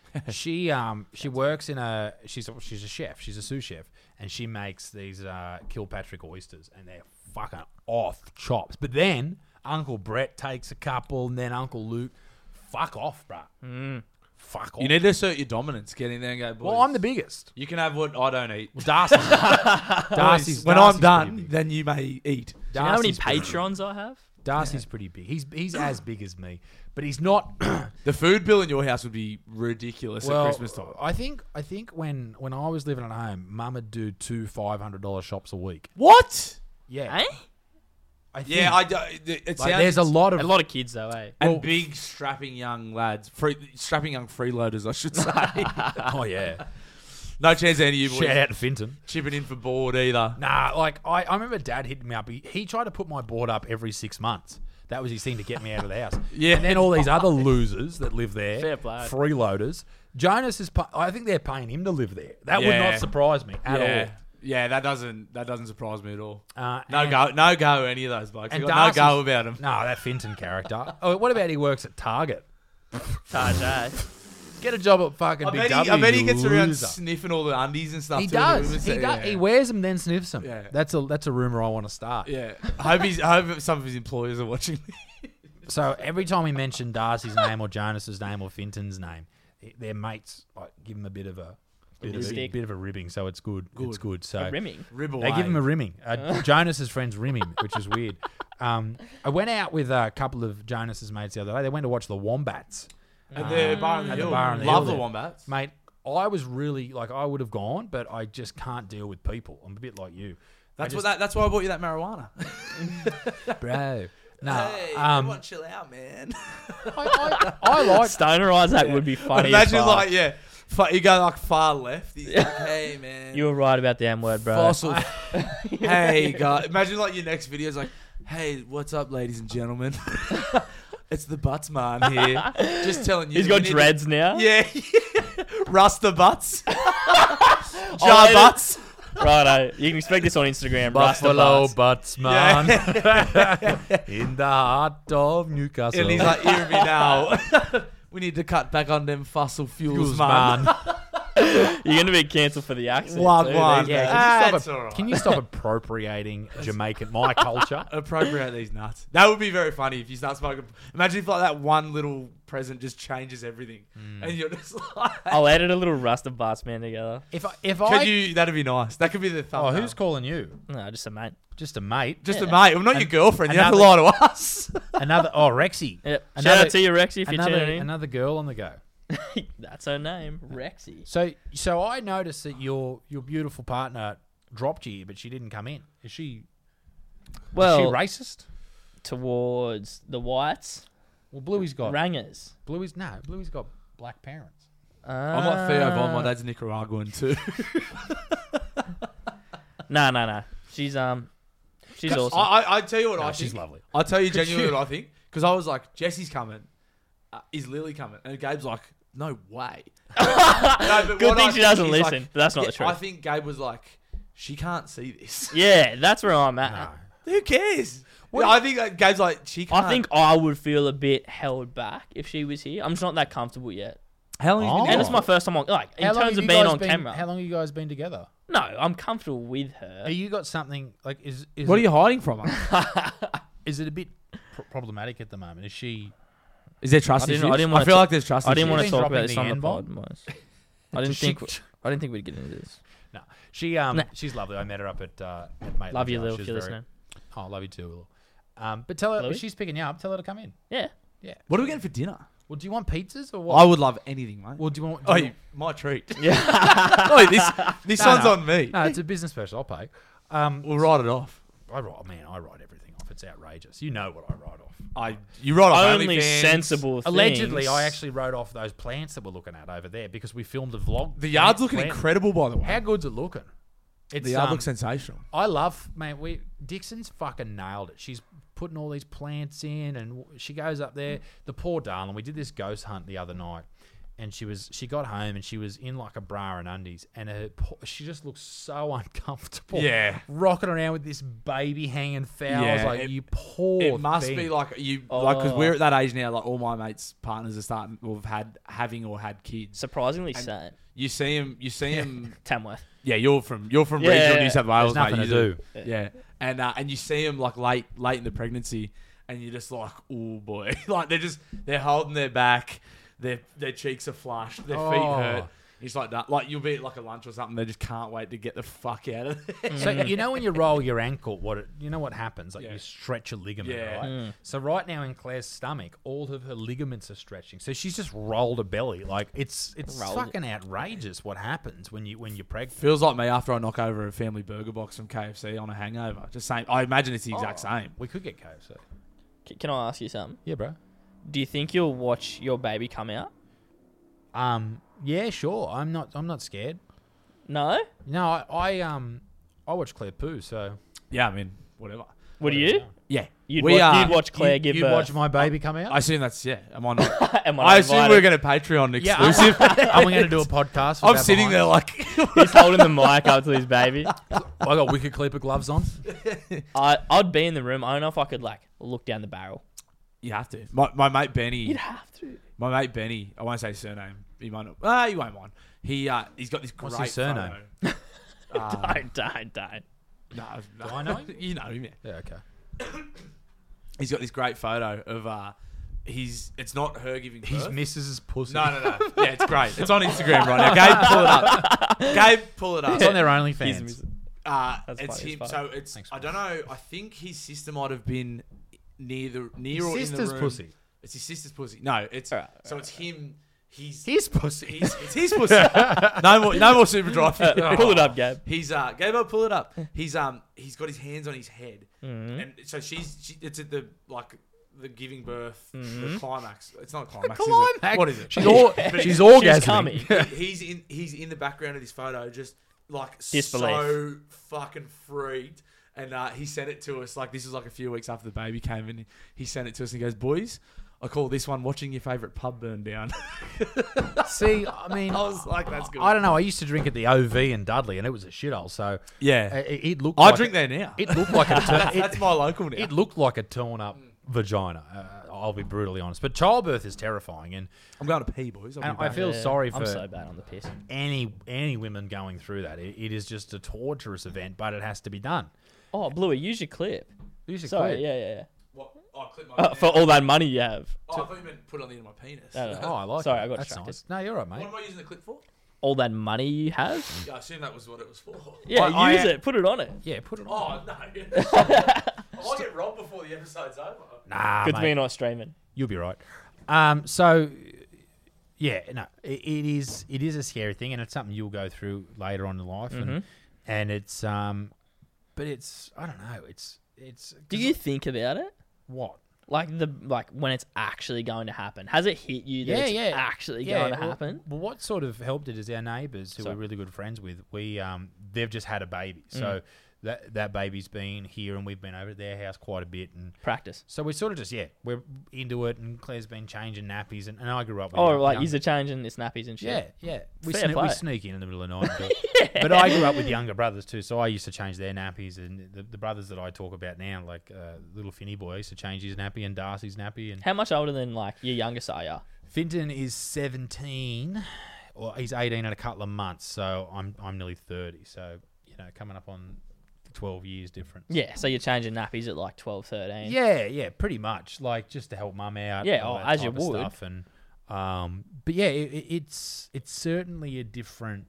She works in she's a chef, she's a sous chef, and she makes these Kilpatrick oysters, and they're fucking off chops. But then Uncle Brett takes a couple, and then Uncle Luke, fuck off, bruh. Fuck off. You need to assert your dominance. Get in there and go, boys. well, I'm the biggest. You can have what I don't eat. Darcy's When I'm Darcy's pretty done, big. then you may eat. Do you know how many Darcy's pretty big. patrons I have? Darcy's pretty big. He's as big as me, but he's not. The food bill in your house would be ridiculous at Christmas time. I think when I was living at home, Mum would do 2 $500 shops a week. What? Yeah. Eh? I think, It sounds there's a lot A lot of kids though, eh? and big strapping young lads, strapping young freeloaders, I should say. Oh yeah. No chance any of you boys Shout out to Finton. chipping in for board either. Nah, like I remember Dad hitting me up. He tried to put my board up every 6 months. That was his thing to get me out of the house. Yeah. And then all these other losers that live there, Fair play. freeloaders. Jonas is. I think they're paying him to live there. That would Yeah. not surprise me at all. Yeah, that doesn't surprise me at all. And- No go, any of those blokes. And You got no Darcy's- go about them. No, that Finton character. Oh, what about he works at Target? Taj, eh? Get a job at fucking Big W. I bet he you gets around loser. sniffing all the undies and stuff. He too. does. Yeah. He wears them, then sniffs them. Yeah. That's a rumor I want to start. Yeah, I hope some of his employers are watching. So every time we mention Darcy's name or Jonas's name or Finton's name, their mates like give him a bit of a stick. ribbing. So it's good. It's good. So A rimming. Rib they give him a rimming. Jonas's friends rim him, which is weird. I went out with a couple of Jonas's mates the other day. They went to watch the Wombats. At the bar on the At the hill. bar on the Love hill the there. Wombats. Mate, I was really like I would have gone, but I just can't deal with people. I'm a bit like you. That's why I bought you that marijuana. Bro. No, everyone chill out, man. I like Stoner Isaac would be funny. Imagine as fuck. like you go like far left. He's like, hey man, You were right about the M word, bro. fossil. Hey guys, imagine like your next video is like, hey, what's up, ladies and gentlemen? It's the Butts Man here. Just telling you. He's we got need to- dreads now. Yeah, Rasta Butts, Oh, Jar Butts. Righto. You can expect this on Instagram. Buffalo Rasta Butts. Butts, man. In the heart of Newcastle. And he's like, hear me now. We need to cut back on them fossil fuels, man. You're going to be cancelled for the accent. Wag too, one. these Yeah, days. That's all right. can you stop appropriating Jamaican my culture? Appropriate these nuts. That would be very funny if you start smoking. Imagine if like that one little present just changes everything, and you're just like, I'll edit a little Rasta Butts man together. that'd be nice. That could be the Oh, thumbnail. who's calling you? No, just a mate. Just a mate. Just a mate. Well, not your girlfriend. You have to another- lie to us. Another. Oh, Rexy. Yep. Shout Another- out to you, Rexy, if you're Another tuning in. another girl on the go. That's her name, Rexy. So I noticed that your beautiful partner dropped you, but she didn't come in. Is she Well, racist? towards the whites, Well, Bluey's got Rangers. Bluey's got black parents. I'm like Theo Von. My dad's Nicaraguan too. No. She's awesome. I tell you what I think. she's lovely. I'll tell you genuinely what I think. Because I was like, Jesse's coming. Is Lily coming? And Gabe's like, no way. No, but Good what thing I she think doesn't is, listen, like, but that's not the truth. I think Gabe was like, she can't see this. Yeah, that's where I'm at. Who cares? Yeah, I think that Gabe's like, she can't. I think I would feel a bit held back if she was here. I'm just not that comfortable yet. How long have you been And Oh. it's my first time on, like, in terms of you being guys on camera. How long have you guys been together? No, I'm comfortable with her. Have you got something like is What are you hiding from her? Is it a bit problematic at the moment? Is she? Is there trust I didn't- issues? I didn't wanna feel ta- like there's trust I didn't issues. want Been to talk dropping about this the on the N-bomb? pod, boys. I didn't think we'd get into this. No, she she's lovely. I met her up at Mate Love you, Love's Lil, house. if She's you're very- listening. Oh, love you too, Lil. But tell her Louis? if she's picking you up. Tell her to come in. Yeah. What are we getting for dinner? Well, do you want pizzas or what? I would love anything, mate. Well, do you want? Oh, my treat. Yeah. Oh, this No, one's no. on me. No, it's a business special. I'll pay. We'll write it off. I write everything off. It's outrageous. You know what I write off. You write off Only OnlyFans. sensible things. Allegedly, I actually wrote off those plants that we're looking at over there because we filmed a vlog. The yard's looking plant- incredible, by the way. How good's it looking? It's, The yard looks sensational. I love, man. Dixon's fucking nailed it. She's putting all these plants in, and she goes up there. The poor darling. We did this ghost hunt the other night, and she got home and she was in like a bra and undies, and she just looks so uncomfortable. Yeah. rocking around with this baby hanging foul. I was Yeah, like, you poor. It must thing. be like because we're at that age now. Like all my mates' partners are starting or have had kids. Surprisingly sad. You see him. Tamworth. Yeah, you're from regional yeah. New South Wales, There's nothing mate. to You Yeah, and you see him like late in the pregnancy, and you're just like, oh boy, like they're holding their back, their cheeks are flushed, their feet hurt, It's like that. Like you'll be at like a lunch or something. They just can't wait to get the fuck out of there. So you know when you roll your ankle, you know what happens? Like Yeah. you stretch a ligament, Yeah. right? So right now in Claire's stomach, all of her ligaments are stretching. So she's just rolled a belly. Like it's Rolled. fucking outrageous what happens when you're pregnant. Feels like me after I knock over a family burger box from KFC on a hangover. Just saying. I imagine it's the exact same. We could get KFC. Can I ask you something? Yeah, bro. Do you think you'll watch your baby come out? Yeah, sure. I'm not scared. No? No, I watch Claire Poo, so Yeah, I mean, whatever. Would you? Yeah. You'd We are- watch Claire give you'd birth. watch my baby come out. I assume that's, Am I not? Am I assume invited? we're going to Patreon yeah, exclusive. I'm going to do a podcast. With I'm that sitting behind. there like, He's holding the mic up to his baby. I got Wicked Clipper gloves on. I'd be in the room. I don't know if I could like look down the barrel. you have to. My mate Benny. You'd have to. My mate Benny, I won't say his surname. He might not. You won't mind. He's got this great What's his surname? photo. Don't. No, Do I know him? You know him, yeah. Yeah, okay. He's got this great photo of it's not her giving birth. His missus's pussy. No. Yeah, it's great. It's on Instagram right now. Gabe, pull it up. Gabe, pull it up. It's on their OnlyFans. His- It's funny him. as fuck. So it's. Thanks, I don't know. I think his sister might have been near His or in the sister's room. pussy. It's his sister's pussy. No, it's Alright, so it's him. He's His pussy. it's his pussy. No more super dry. Pull it up, Gabe. He's Gabe, pull it up. He's got his hands on his head, and so it's at the giving birth, the climax. It's not a climax. Is it? What is it? She's orgasming. coming. He's in the background of this photo, just like Disbelief. so fucking freaked. And he sent it to us. Like this was like a few weeks after the baby came in. He sent it to us and he goes, "Boys, I call this one watching your favourite pub burn down." See, I mean, I was like, "That's good." I don't know. I used to drink at the OV in Dudley, and it was a shithole. So Yeah, it looked. I like drink there now. It looked like That's my local now. It looked like a torn up vagina. I'll be brutally honest. But childbirth is terrifying, and I'm going to pee, boys. I'll be I back. feel sorry for I'm so bad on the piss. any women going through that. It is just a torturous event, but it has to be done. Oh, Bluey, use your clip. Use your Sorry, clip. yeah. What? Oh, clip my For all that money you have. I thought you meant put it on the end of my penis. No. Oh, I like Sorry, that. I got That's distracted. nice. No, you're right, mate. What am I using the clip for? All that money you have? Yeah, I assume that was what it was for. Yeah, I- use it. Put it on it. Yeah, put it on. Oh, no. I might get robbed before the episode's over. Nah, Good mate. to be not streaming. You'll be right. So, yeah, no, it is a scary thing, and it's something you'll go through later on in life, and it's but it's I don't know, it's. Do you think about it? What? Like when it's actually going to happen? Has it hit you that it's actually going to happen? Well, what sort of helped it is our neighbours who we're really good friends with. They've just had a baby, so that baby's been here, and we've been over at their house quite a bit, and Practice. so we're sort of just we're into it. And Claire's been changing nappies, and I grew up with He's a changing his nappies and shit. yeah. We Fair we play. sneak in the middle of the night. And do it. But I grew up with younger brothers too, so I used to change their nappies. And the brothers that I talk about now, like little Finny boy, used to change his nappy and Darcy's nappy. And How much older than like your youngest are you? Finton is 17, or he's 18 in a couple of months. So I'm nearly 30. So coming up on 12 years difference. Yeah, so you're changing nappies at like 12, 13. Yeah, pretty much. Like just to help mum out. Yeah, and all oh, that as you type of would. Stuff. And but yeah, it's certainly a different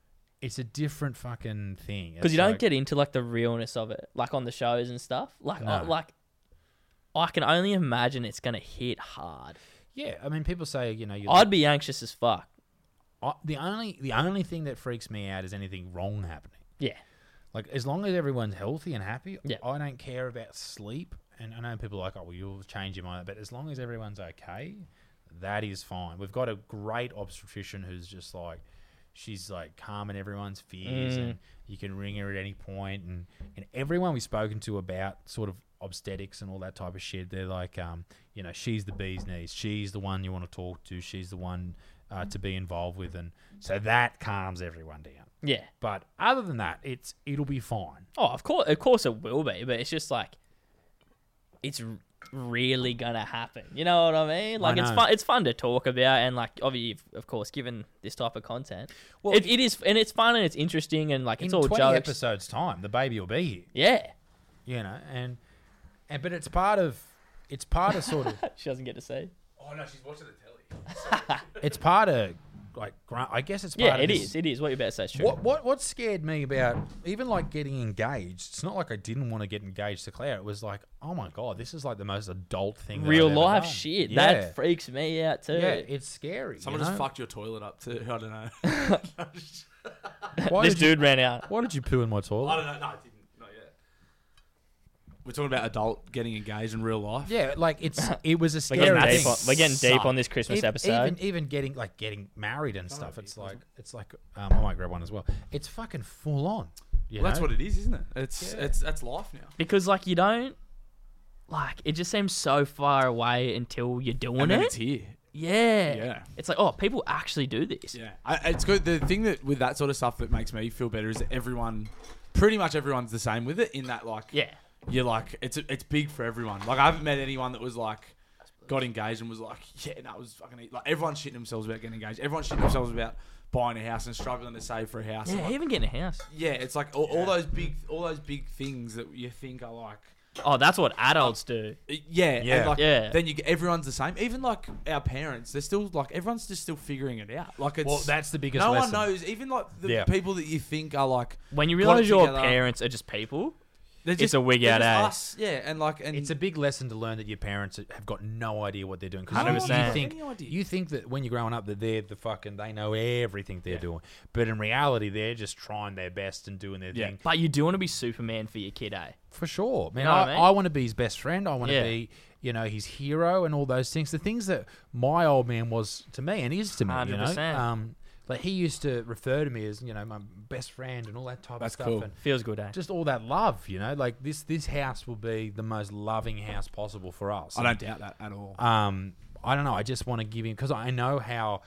fucking thing. Because It's you don't like- get into like the realness of it, like on the shows and stuff. Like, No. I can only imagine it's gonna hit hard. Yeah, I mean, people say I'd be anxious as fuck. the only thing that freaks me out is anything wrong happening. Yeah, Like as long as everyone's healthy and happy, Yeah. I don't care about sleep. And I know people are like, oh, well, you'll change your mind, but as long as everyone's okay, that is fine. We've got a great obstetrician who's just like, she's like calming everyone's fears, and you can ring her at any point. And everyone we've spoken to about sort of obstetrics and all that type of shit, they're like, she's the bee's knees. She's the one you want to talk to. She's the one to be involved with. And so that calms everyone down. yeah. But other than that, it'll be fine. Oh, of course it will be, but it's just like, it's really gonna happen. You know what I mean? Like know. it's fun to talk about, and like obviously, of course, given this type of content, Well, it is, and it's fun and it's interesting, and like it's in all 20 jokes. episodes time, the baby will be Yeah, here, and but it's part of sort of she doesn't get to see. Oh no, she's watching the telly. it's part of I guess it's Yeah, part of it this- is. It is. What you're about to say is true. What scared me about even like getting engaged? It's not like I didn't want to get engaged to Claire. It was like, oh my god, this is like the most adult thing. that Real I've ever life done. shit. Yeah. That freaks me out too. Yeah, it's scary. Someone you just know? fucked your toilet up too. I don't know. Why This did you- dude ran out. Why did you poo in my I toilet? don't know. No, I didn't. Not yet. We're talking about adult getting engaged in real life. Yeah, like it was a We're getting scary deep. thing. We're getting deep on this Christmas episode. Even getting married and stuff. It's like I might grab one as well. It's fucking full on. Well, that's what it is, isn't it? That's life now. Because like you don't like it just seems so far away until you're doing And then it. it's here. Yeah. Yeah. It's like, oh, people actually do this. Yeah, it's good. The thing that with that sort of stuff that makes me feel better is that pretty much everyone's the same with it. In that, like, Yeah. you're like, it's big for everyone. Like, I haven't met anyone that was like, got engaged and was like, yeah, no, it was fucking like everyone's shitting themselves about getting engaged. Everyone's shitting themselves about buying a house and struggling to save for a house. Yeah, And, like, even getting a house. yeah, it's like all those big things that you think are like. Oh, that's what adults do. Yeah, Yeah. And like, Yeah. then everyone's the same. Even like our parents, they're still like everyone's just still figuring it out. Like it's Well, that's the biggest no lesson. one knows. Even like the Yeah. people that you think are like When you got it realize your together, parents are just people, they're it's a wig out, just eh? us. Yeah, and like It's a big lesson to learn that your parents have got no idea what they're doing. 'Cause 100%. you think that when you're growing up that they're they know everything they're doing, but in reality they're just trying their best and doing their thing. but you do want to be Superman for your kid, eh? For sure, man. know what I mean? I want to be his best friend. I want to Yeah. be, his hero and all those things. The things that my old man was to me and is to me. 100%. Like he used to refer to me as my best friend and all that type That's of stuff. cool. And Feels good, eh? just all that love, like this house will be the most loving house possible for us. I don't doubt that at all. I don't know. I just want to give him because I know how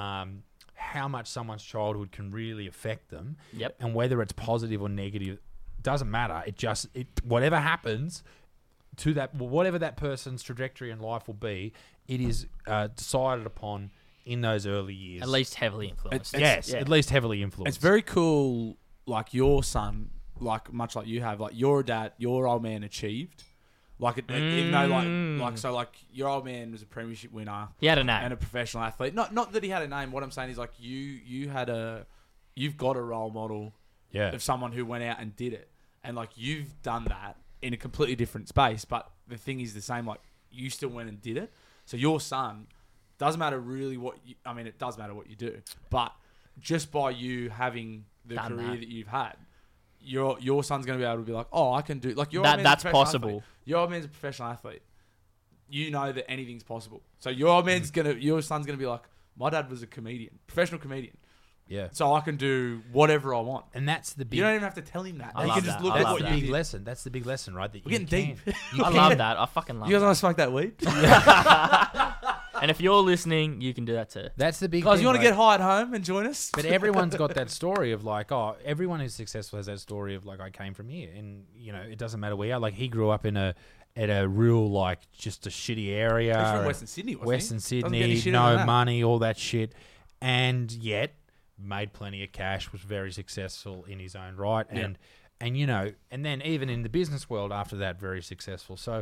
much someone's childhood can really affect them. Yep. And whether it's positive or negative doesn't matter. Whatever happens to that, whatever that person's trajectory in life will be, it is decided upon in those early years. At least heavily influenced. yes, yeah. at least heavily influenced. It's very cool. Like your son, like much like you have, like your dad, your old man achieved. Like even though like your old man was a premiership winner. He had a name. And a professional athlete. Not that he had a name. What I'm saying is like you've got a role model yeah. of someone who went out and did it, and like you've done that in a completely different space. But the thing is the same. Like you still went and did it. So your son doesn't matter really it does matter what you do, but just by you having the Done career that. that you've had, your son's going to be able to be like, oh, I can do like your That- old man's a that's professional possible. athlete. Your old man's a professional athlete. You know that anything's possible. So your son's gonna be like, my dad was a comedian, professional comedian. Yeah. So I can do whatever I want. And that's the big. You don't even have to tell him that. I He love can just that. look I at love what the that. you big did. lesson. That's the big lesson, right? That We're you getting can- deep. you I can- love that. I fucking love You guys that. want to smoke that weed? And if you're listening, you can do that too. That's the big. Guys, thing, you want to like- get high at home and join us? But everyone's got that story of like, everyone who's successful has that story of like, I came from here, and it doesn't matter where you are. Like he grew up in a real like just a shitty area. He's from and Western Sydney, wasn't Western he? Doesn't get any Sydney, shitter than no that. money, all that shit, and yet made plenty of cash, was very successful in his own right, and and then even in the business world after that, very successful. So,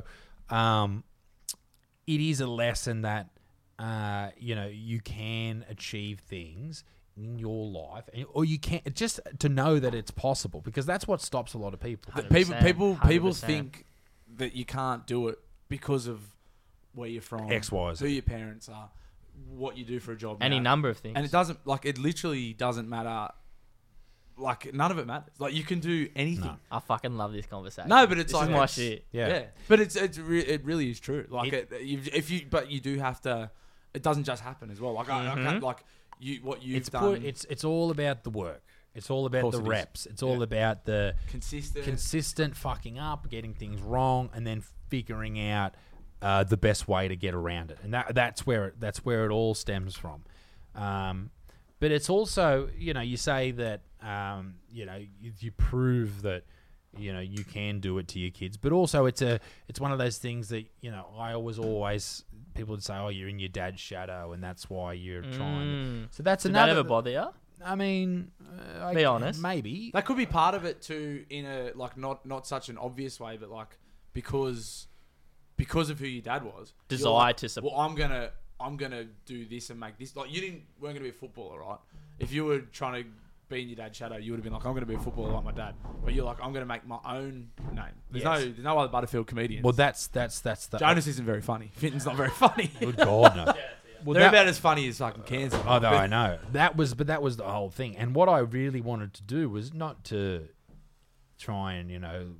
it is a lesson that you can achieve things in your life, or you can just to know that it's possible, because that's what stops a lot of people. That 100%, people 100%. think that you can't do it because of where you're from, X, Y, Z. who your parents are, what you do for a job, Any now. number of things. And it doesn't it literally doesn't matter. Like none of it matters. Like you can do anything. I fucking love this conversation. No, but it's this like is my it's- shit. Yeah. But it really is true. Like but you do have to. It doesn't just happen as well. Like I can't like what you've It's done. it's all about the work. It's all about course the it is. reps. It's all about the consistent. fucking up, getting things wrong, and then figuring out the best way to get around it. And that's where it all stems from. But it's also, you say that you prove that you can do it to your kids, but also it's one of those things that I always people would say, oh, you're in your dad's shadow, and that's why you're trying. So that's Did another. that ever bother you? I mean, Be honest. Maybe. That could be part of it too, in a like not such an obvious way, but like because of who your dad was, Desire you're like, to support. Well, I'm gonna I'm gonna do this and make this. Like weren't gonna be a footballer, right? If you were trying to be in your dad's shadow, you would have been like, I'm gonna be a footballer like my dad. But you're like, I'm gonna make my own name. There's no other Butterfield comedians. Well, that's the Jonas isn't very funny. Finton's not very funny. Good God, no. Well, They're about as funny as fucking Kansas. Oh, no, I know. That was the whole thing. And what I really wanted to do was not to try and,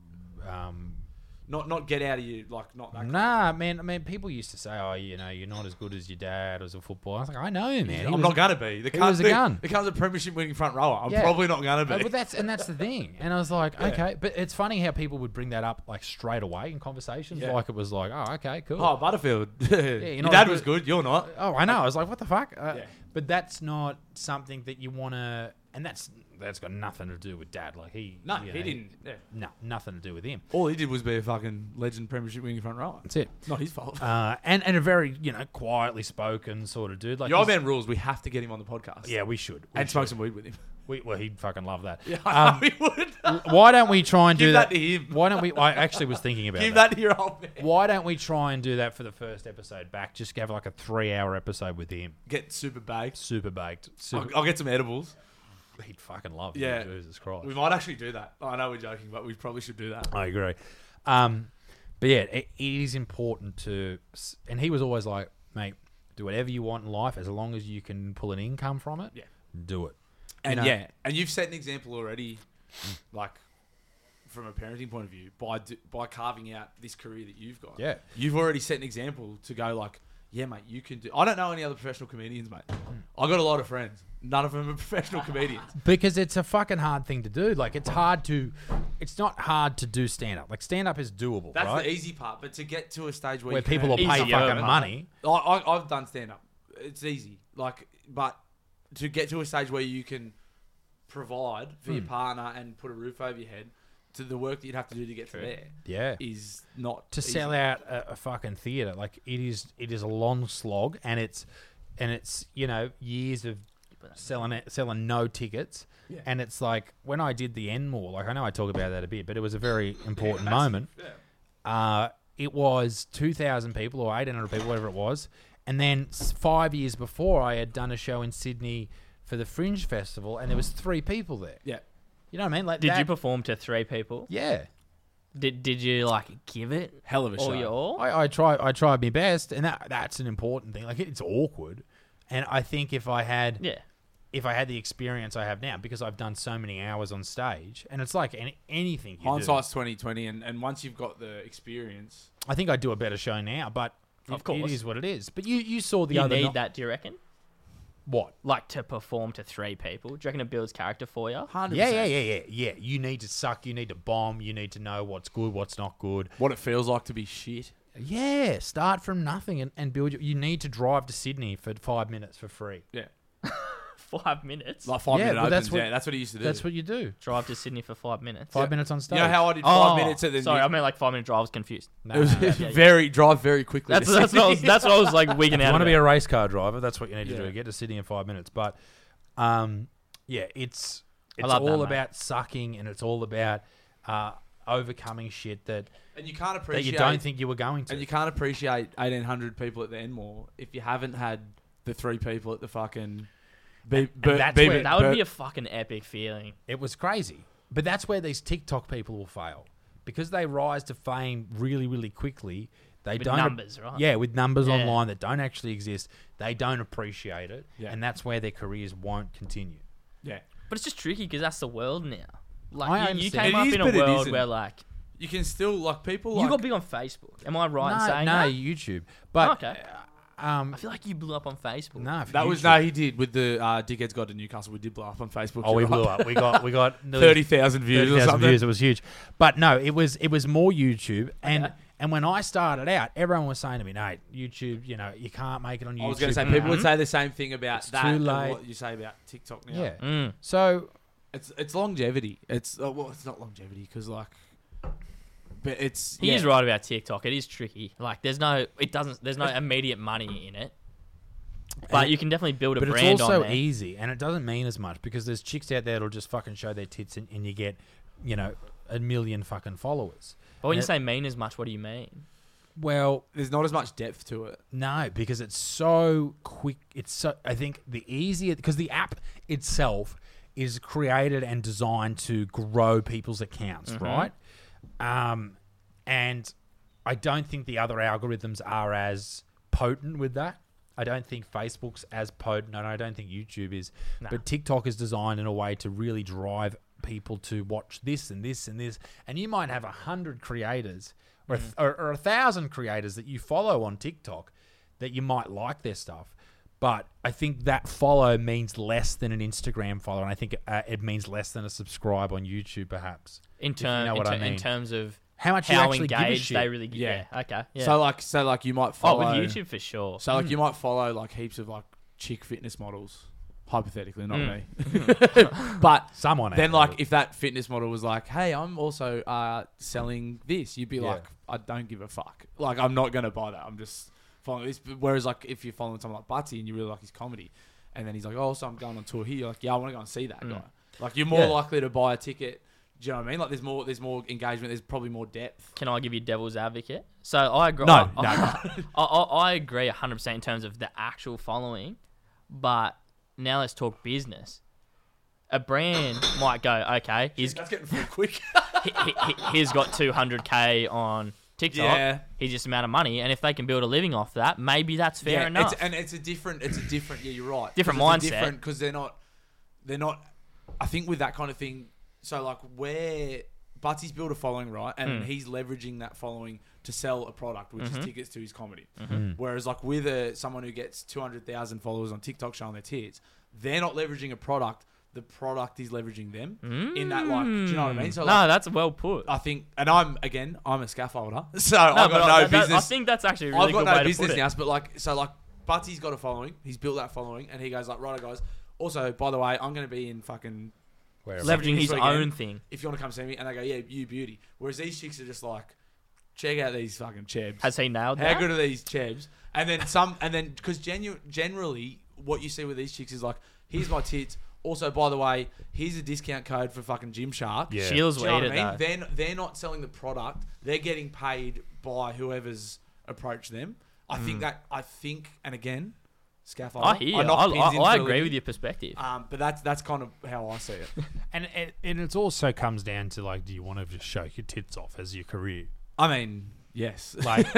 not get out of you, like, not that. Nah, man. I mean, people used to say, you're not as good as your dad as a footballer. I was like, I know, man. I'm not gonna be. He was a gun. The cunt's a premiership winning front rower. I'm probably not gonna be. But that's the thing. And I was like, okay. But it's funny how people would bring that up like straight away in conversations. Yeah. Like it was like, oh, okay, cool. Oh, Butterfield. Your not dad as was good. You're not. Oh, I know. I was like, what the fuck? Yeah. But that's not something that you want to... And that's got nothing to do with Dad. Like he didn't. Yeah. No, nothing to do with him. All he did was be a fucking legend premiership winning front rower. That's it. Not his fault. And a very, quietly spoken sort of dude. Like Your old man rules. We have to get him on the podcast. Yeah, we should. And smoke some weed with him. Well, he'd fucking love that. Yeah, I know he would. Why don't we try and Give do that to him. Why don't we... I actually was thinking about Give that to your old man. Why don't we try and do that for the first episode back? Just have like a 3-hour episode with him. Get super baked. Super baked. I'll get some edibles. He'd fucking love it. Yeah. Jesus Christ. We might actually do that. I know we're joking, but we probably should do that. I agree. But yeah, it is important to... And he was always like, mate, do whatever you want in life as long as you can pull an income from it. Yeah. Do it. And and you've set an example already, like from a parenting point of view, by carving out this career that you've got. Yeah. You've already set an example to go like, yeah, mate, you can do... I don't know any other professional comedians, mate. I got a lot of friends. None of them are professional comedians. Because it's a fucking hard thing to do. Like, it's not hard to do stand-up. Like, stand-up is doable, That's right? the easy part. But to get to a stage where people are paid fucking money. I've done stand-up. It's easy. Like, but to get to a stage where you can provide for your partner and put a roof over your head, to the work that you'd have to do to get to there, is not to easy. sell out a fucking theater. Like, it is a long slog, and it's years of selling no tickets. Yeah. And it's like when I did the Enmore, like I know I talk about that a bit, but it was a very important moment. Yeah. It was 2,000 people or 1,800 people, whatever it was. And then 5 years before, I had done a show in Sydney for the Fringe Festival, and there was 3 people there. Yeah. You know what I mean? Like, Did you perform to 3 people? Yeah. Did you like give it Hell of a all show. your all? I tried my best, and that's an important thing. Like, it's awkward, and I think if I had the experience I have now, because I've done so many hours on stage, and it's like anything. Hindsight's 20/20, and once you've got the experience, I think I'd do a better show now, but Of course. it is what it is. But you saw the You other need that, do you reckon? What? Like to perform to 3 people? Do you reckon it builds character for you? 100%. Yeah. You need to suck. You need to bomb. You need to know what's good, what's not good. What it feels like to be shit. Yeah, start from nothing and build. You need to drive to Sydney for 5 minutes for free. Yeah. 5 minutes? Like 5 Yeah, minute but opens. that's what- That's what he used to do. That's what you do. Drive to Sydney for 5 minutes. 5 minutes on stage. You know how I did Oh, 5 minutes at the... sorry, I meant like 5 minute drive. I was confused. No, It was no. drive very quickly. That's to what I Sydney. was. That's what I was like wigging If you out. want to be about. a race car driver, that's what you need to Yeah. do. Get to Sydney in 5 minutes. But, it's love that, all mate. about sucking, and it's all about overcoming shit that And you can't that appreciate... you don't think you were going to. And you can't appreciate 1,800 people at the Enmore if you haven't had the 3 people at the fucking... that's where- That would be a fucking epic feeling. It was crazy. But that's where these TikTok people will fail. Because they rise to fame really, really quickly. They With don't numbers, right? Yeah, with numbers Yeah. online that don't actually exist. They don't appreciate it. Yeah. And that's where their careers won't continue. Yeah. But it's just tricky because that's the world now. I Like you understand. came It up is, in a but it world isn't. where like You can still... Like, people you like... got big on Facebook. Am I right in saying no, that? YouTube. But Okay. I I feel like you blew up on Facebook. no, for That was... YouTube. No, he did. With the Dickhead's Guide to Newcastle, we did blow up on Facebook. Oh, we you're blew right. up. We got nearly 30,000 views or 30,000 something. views. It was huge. But no, it was more YouTube. And when I started out, everyone was saying to me, "No, YouTube, you can't make it on YouTube." I was going to say, people would say the same thing about It's that too and late. what you say about TikTok now. Yeah. Mm. So It's longevity. It's it's not longevity because like, but it's He is right about TikTok. It is tricky. Like there's no immediate money in it. But you can definitely build a But brand it's also on there. easy, and it doesn't mean as much because there's chicks out there that'll just fucking show their tits, and you get, 1 million fucking followers. But when And you say mean as much, what do you mean? Well, There's not as much depth to it. no, because it's so quick. I think the easier, because the app itself is created and designed to grow people's accounts, right? And I don't think the other algorithms are as potent with that. I don't think Facebook's as potent, and I don't think YouTube is. No. But TikTok is designed in a way to really drive people to watch this and this and this. And you might have 100 creators or 1,000 creators that you follow on TikTok that you might like their stuff. But I think that follow means less than an Instagram follow, and I think it means less than a subscribe on YouTube, perhaps. In you know what I mean. in terms of How much you how actually give a engaged shit. they really get. Yeah. Yeah. Okay. Yeah. So like you might follow. with YouTube for sure. So like you might follow like heaps of like chick fitness models, hypothetically, not me. But Someone then out like there. if that fitness model was like, hey, I'm also selling this, you'd be like, I don't give a fuck. Like I'm not gonna buy that. I'm just following this. Whereas like if you're following someone like Butsy and you really like his comedy, and then he's like, oh, so I'm going on tour here. You're like, yeah, I want to go and see that guy. Like you're more likely to buy a ticket. Do you know what I mean? Like there's more engagement. There's probably more depth. Can I give you devil's advocate? So I agree. No, I agree 100% in terms of the actual following, but now let's talk business. A brand might go, okay, he's getting full quick. he's got 200K on TikTok. Yeah. He's just amount of money, and if they can build a living off that, maybe that's fair enough. It's a different. Yeah, you're right. Different 'Cause it's mindset. Different because they're not. I think with that kind of thing. So like where Butsy's built a following, right, and he's leveraging that following to sell a product, which is tickets to his comedy. Whereas like with someone who gets 200,000 followers on TikTok showing their tits, they're not leveraging a product. The product is leveraging them in that like. Do you know what I mean? So no, like, that's well put. I think, and I'm a scaffolder, so I've got no business. I think that's actually a really I've got good no way to business put it. now, but like Butsy's got a following. He's built that following, and he goes like, right, guys. Also, by the way, I'm going to be in fucking Leveraging his own thing. If you want to come see me, and they go, yeah, you beauty. Whereas these chicks are just like, check out these fucking chebs. Has he nailed How that? good are these chebs? And then because generally what you see with these chicks is like, here's my tits. Also, by the way, here's a discount code for fucking Gymshark. Yeah. Shields Do you know will what eat I it mean? though. They're not selling the product. They're getting paid by whoever's approached them. I think, and again, scaffold. I hear you. I agree with your perspective. But that's kind of how I see it. And it also comes down to like, do you want to just show your tits off as your career? I mean, yes. Like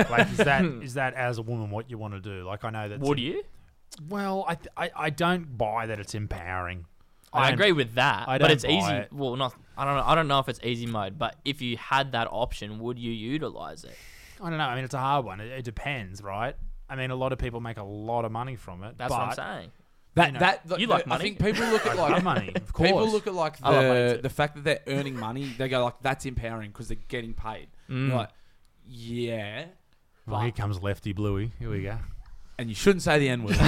is that as a woman what you want to do? Like I know that. Would you? Well, I don't buy that it's empowering. I don't- agree with that, I but don't it's buy easy. it. Well, not. I don't know if it's easy mode, but if you had that option, would you utilize it? I don't know. I mean, it's a hard one. It depends, right? I mean, a lot of people make a lot of money from it. That's but what I'm saying. That You like I money? think people look at I love like money, of course. people look at like I love money too. the fact that they're earning money. They go like, that's empowering because they're getting paid. You're like, yeah, Well, here comes Lefty Bluey. Here we go. and you shouldn't say the N word.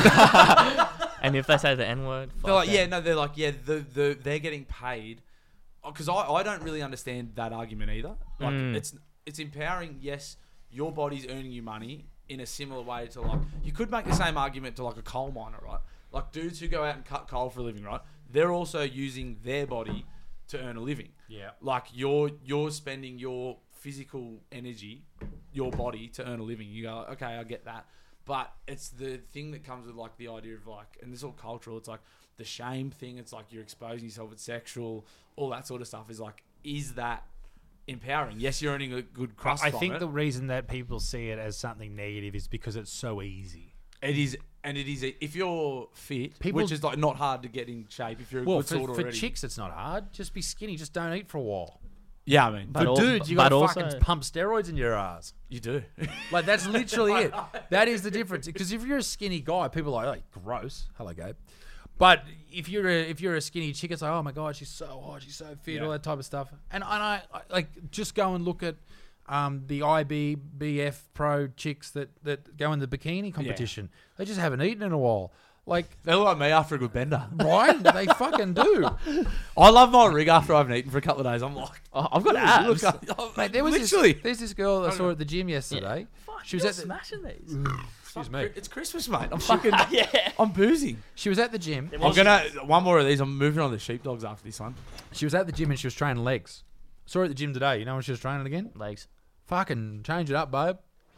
And if they say the N word, They're like, yeah, no, they're like, yeah, they're getting paid. Because I don't really understand that argument either. Like, it's empowering. Yes, your body's earning you money in a similar way to like, you could make the same argument to like a coal miner, right? Like dudes who go out and cut coal for a living, right? They're also using their body to earn a living. Yeah. Like you're spending your physical energy, your body to earn a living. You go, okay, I get that. But it's the thing that comes with like the idea of like, and this is all cultural. It's like the shame thing. It's like you're exposing yourself. It's sexual. All that sort of stuff is like, is that empowering? Yes, you're earning a good crust. I from think it. the reason that people see it as something negative is because it's so easy. It is, and it is. If you're fit, People- which is like not hard to get in shape. If you're a Well, good sort for already. chicks, it's not hard. Just be skinny. Just don't eat for a while. Yeah, I mean, But For al- dudes, you but got to also- fucking pump steroids in your ass. you do. Like that's literally it. That is the difference. Because if you're a skinny guy, people are like, gross. Hello, Gabe. But if you're a skinny chick, it's like, oh my god, she's so hot, she's so fit, all that type of stuff. And I like just go and look at the IBBF pro chicks that go in the bikini competition. They just haven't eaten in a while. Like, They look like me after a good bender. right? They fucking do. I love my rig after I haven't eaten for a couple of days. I'm like, Oh, I've got "Ooh, abs. look, Mate, there was literally. there's this girl I saw at the gym yesterday. She was at the, smashing these. excuse me. It's Christmas, mate. I'm fucking. Yeah. I'm boozing. She was at the gym. I'm gonna one more of these. I'm moving on to the sheepdogs after this one. She was at the gym and she was training legs. Saw her at the gym today. You know when she was training again? Legs. Fucking change it up, babe.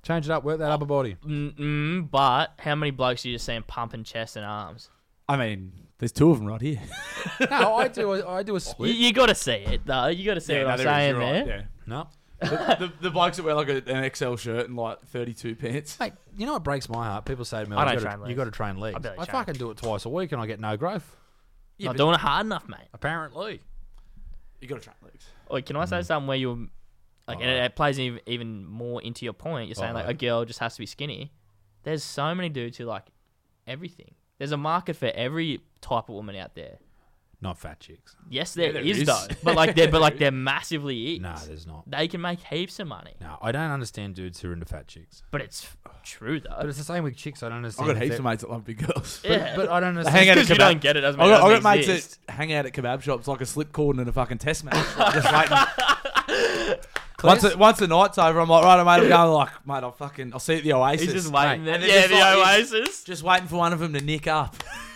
Change it up. Work that upper body. But how many blokes are you just seeing pumping chest and arms? I mean, there's 2 of them right here. No, I do a split. You got to see it, though. You got to see what I'm saying there. Yeah. No. The blokes that wear like an XL shirt and like 32 pants. Mate, you know what breaks my heart? People say to me, I don't you train legs. got to train legs. I barely I train. fucking do it twice a week and I get no growth. Not doing it hard enough, mate. Apparently. You got to train legs. Or can I say something where you're like, and it plays even more into your point? You're saying like a girl just has to be skinny. There's so many dudes who like everything. There's a market for every type of woman out there. Not fat chicks. Yes, there there is is. though, but they're massively is. No, there's not. They can make heaps of money, No, I don't understand dudes who are into fat chicks. but it's true though. But it's the same with chicks. I don't I've understand. got if heaps they're- of mates that love big girls. Yeah, But I don't They understand. hang out at because you kebab. don't get it. Doesn't mean I it got doesn't mates exist. that hang out at kebab shops like a slip cord and a fucking test match. Just waiting. Once the night's over, I'm like, right, mate, I'm going like, mate, I'll see you at the Oasis. He's just waiting there. And they're Yeah, just the like- Oasis. Just waiting for one of them to nick up.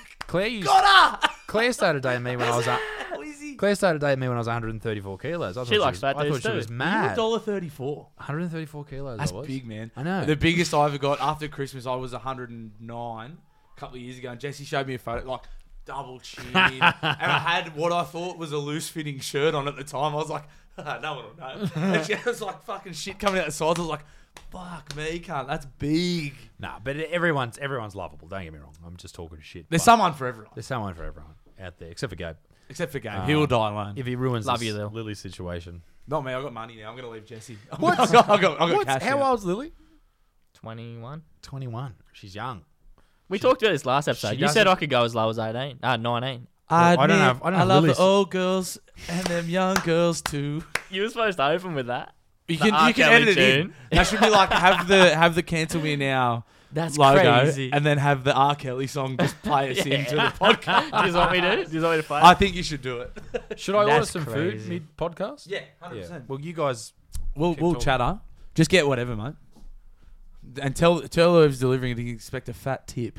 Claire started dating me when I was Claire started dating me when I was 134 kilos. I thought likes fat I dudes thought she too. was mad. $1.34. 134 kilos. That's I was. big, man. I know. The biggest I ever got after Christmas, I was 109 a couple of years ago, and Jesse showed me a photo, like double chin, and I had what I thought was a loose-fitting shirt on at the time. I was like, no one will know. And she was like fucking shit coming out the sides. I was like, fuck me, cunt, that's big. Nah, but everyone's lovable. Don't get me wrong. I'm just talking shit. There's but someone for everyone, There's someone for everyone out there, except for Gabe. except for Gabe. He will die alone. If he ruins Love this you, Lil. Lily situation. Not me. I got money now. I'm gonna leave Jesse. I What's- got cash. How now. old's Lily? 21. 21. She's young. We talked about this last episode. she You said doesn't- I could go as low as 19. 19. I don't have I love Lily's- the old girls and them young girls too. You were supposed to open with that. You The can R. Kelly edit it in. tune. That should be like have the cancel me now That's logo, crazy. and then have the R. Kelly song just play us into the podcast. Do you want me to? Do you want me to play? I think you should do it. Should I order That's some crazy. food mid podcast? Yeah, 100%. Well, you guys. We'll Keep talking. chatter. Just get whatever, mate. And tell whoever's delivering it, you can expect a fat tip.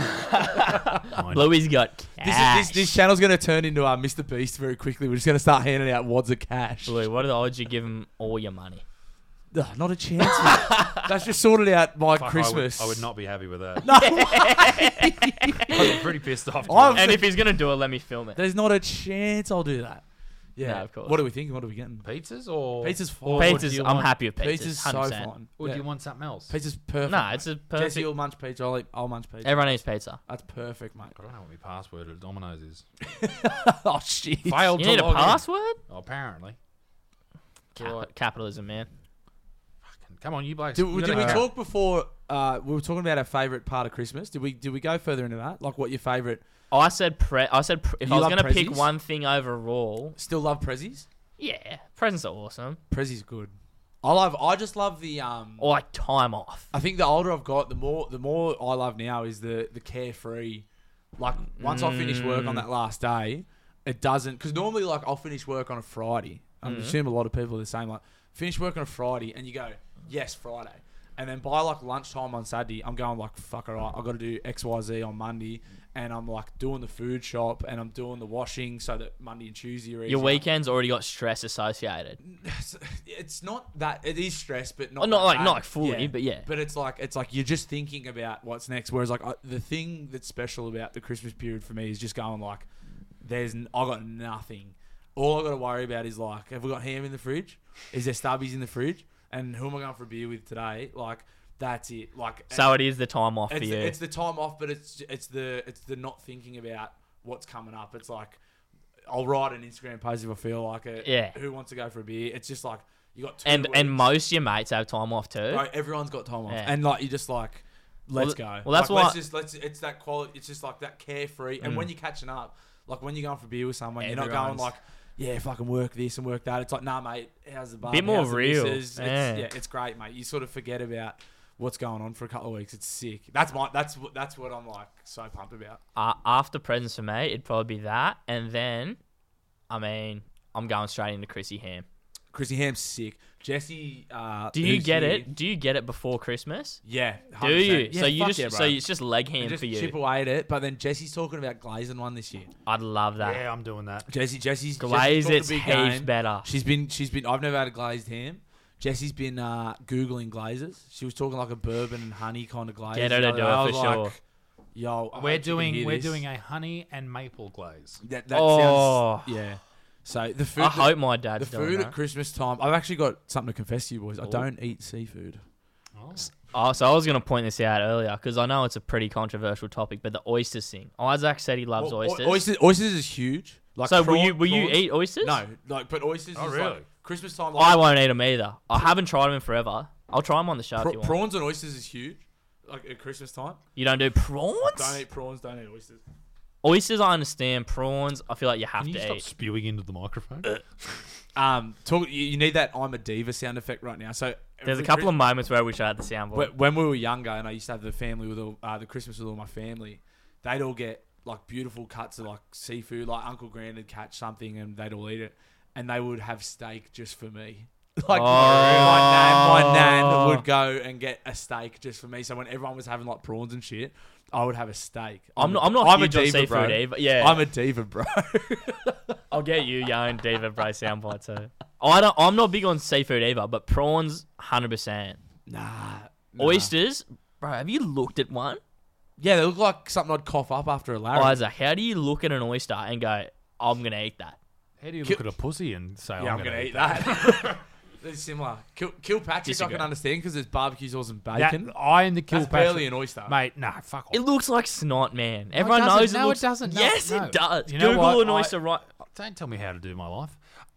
Louis got cash. This channel's going to turn into Mr. Beast very quickly. We're just going to start handing out wads of cash. Louis, what are the odds you give him all your money? Ugh, not a chance. Mate. That's just sorted out by Fuck, Christmas. I would not be happy with that. No, I'd be pretty pissed off. to be I've- honest. And if he's gonna do it, let me film it. there's not a chance I'll do that. Yeah, No, of course. What are we thinking? What are we getting? Pizzas or Pizza's fine. or do Pizzas, you I'm want- happy with pizzas. Pizza's so 100%. fine. Or Yeah. do you want something else? Pizza's perfect. Nah, it's mate. a perfect. Jesse will munch pizza. I'll munch pizza. Everyone eats pizza. That's perfect, mate. I don't know what my password at Domino's is. Oh shit. Failed You to need a log in. password? Oh, apparently. Capitalism, man. Come on, you blokes. Did You we gotta- talk before? We were talking about our favourite part of Christmas. Did we go further into that? Like what your favourite? I said if You I was love gonna pick prezzies? one thing overall, Still love prezzies. yeah, presents are awesome. Prezzies good. I just love the Or like time off. I think the older I've got, the more I love now is the carefree. Like once I finish work on that last day, it doesn't because normally like I'll finish work on a Friday. I assume a lot of people are the same. Like finish work on a Friday and you go yes Friday, and then by like lunchtime on Saturday I'm going like fuck alright I've got to do XYZ on Monday, and I'm like doing the food shop and I'm doing the washing so that Monday and Tuesday are easier. Your weekend's already got stress associated. It's not that it is stress, but not Oh, not that like- bad. not like fully, but yeah. But it's like you're just thinking about what's next. Whereas like the thing that's special about the Christmas period for me is just going like, I got nothing. All I got to worry about is like, have we got ham in the fridge? Is there stubbies in the fridge? And who am I going for a beer with today? Like that's it. Like So it is the time off for it's you. it's the time off, but it's the not thinking about what's coming up. It's like I'll write an Instagram post if I feel like it. Yeah. Who wants to go for a beer? It's just like you got 2 and weeks. most of your mates have time off too. Right, everyone's got time off, Yeah. and like you just like, let's Well, go. well, that's like, why- it's that quality. It's just like that carefree. And when you're catching up, like when you're going for beer with someone, you're not going Everyone's- like, yeah, fucking work this and work that. It's like, nah, mate, how's the bar? Bit more How's the real. missus? Yeah. It's great, mate. You sort of forget about what's going on for a couple of weeks. It's sick. That's what I'm like so pumped about. After presents for me, it'd probably be that, and then, I mean, I'm going straight into Chrissy Ham. Chrissy Ham's sick. Jesse, Do you who's get here- it? Do you get it before Christmas? Yeah, Do you? 100%. Yeah, so you fuck just yeah, bro. so it's just leg And ham just for you. chip away at it. But then Jesse's talking about glazing one this year. I'd love that. Yeah, I'm doing that. Jesse's Glaze talked a it's big heaps game. better. She's been. I've never had a glazed ham. Jessie's been Googling glazes. She was talking like a bourbon and honey kind of glaze. Get her to do it for sure. Yo, We're doing a honey and maple glaze. That Oh. sounds... Yeah. So the food... I hope my dad's The doing food that. at Christmas time... I've actually got something to confess to you boys. I don't eat seafood. Oh, so I was going to point this out earlier because I know it's a pretty controversial topic, but the oysters thing. Isaac said he loves oysters. Oysters is huge. Like So will you prawns- eat oysters? No, but oysters is really? like Christmas time. I won't eat them either. I haven't tried them in forever. I'll try them on the show if you want. Prawns and oysters is huge. Like at Christmas time. You don't do prawns? Don't eat prawns, don't eat oysters. Oysters, I understand. Prawns, I feel like you have Can you to stop eat. spewing into the microphone? You need that I'm a diva sound effect right now. So There's a couple of moments where we should have the soundboard. when we were younger and I used to have the family with all, the Christmas with all my family, they'd all get like beautiful cuts of like seafood, like Uncle Grant would catch something and they'd all eat it, and they would have steak just for me. Like my nan would go and get a steak just for me. So when everyone was having like prawns and shit, I would have a steak. I'm not huge on diva, seafood bro. either. Yeah, I'm a diva, bro. I'll get you your own Diva Bro soundbite too. I'm not big on seafood either, but prawns, 100%. Nah. Oysters, bro. Have you looked at one? Yeah, they look like something I'd cough up after a Larry. Isaac, how do you look at an oyster and go, "I'm gonna eat that"? How do you look at a pussy and say, Yeah, I'm going to eat that. They're similar. Kilpatrick, Disagree. I can understand because there's barbecue sauce and That, bacon. I am the That's Kilpatrick. barely an oyster. Mate, nah, fuck off. It looks like snot, man. Everyone doesn't. knows it No, looks. it doesn't. No, Yes, no. it does. You know Google what? an oyster right. Don't tell me how to do my life.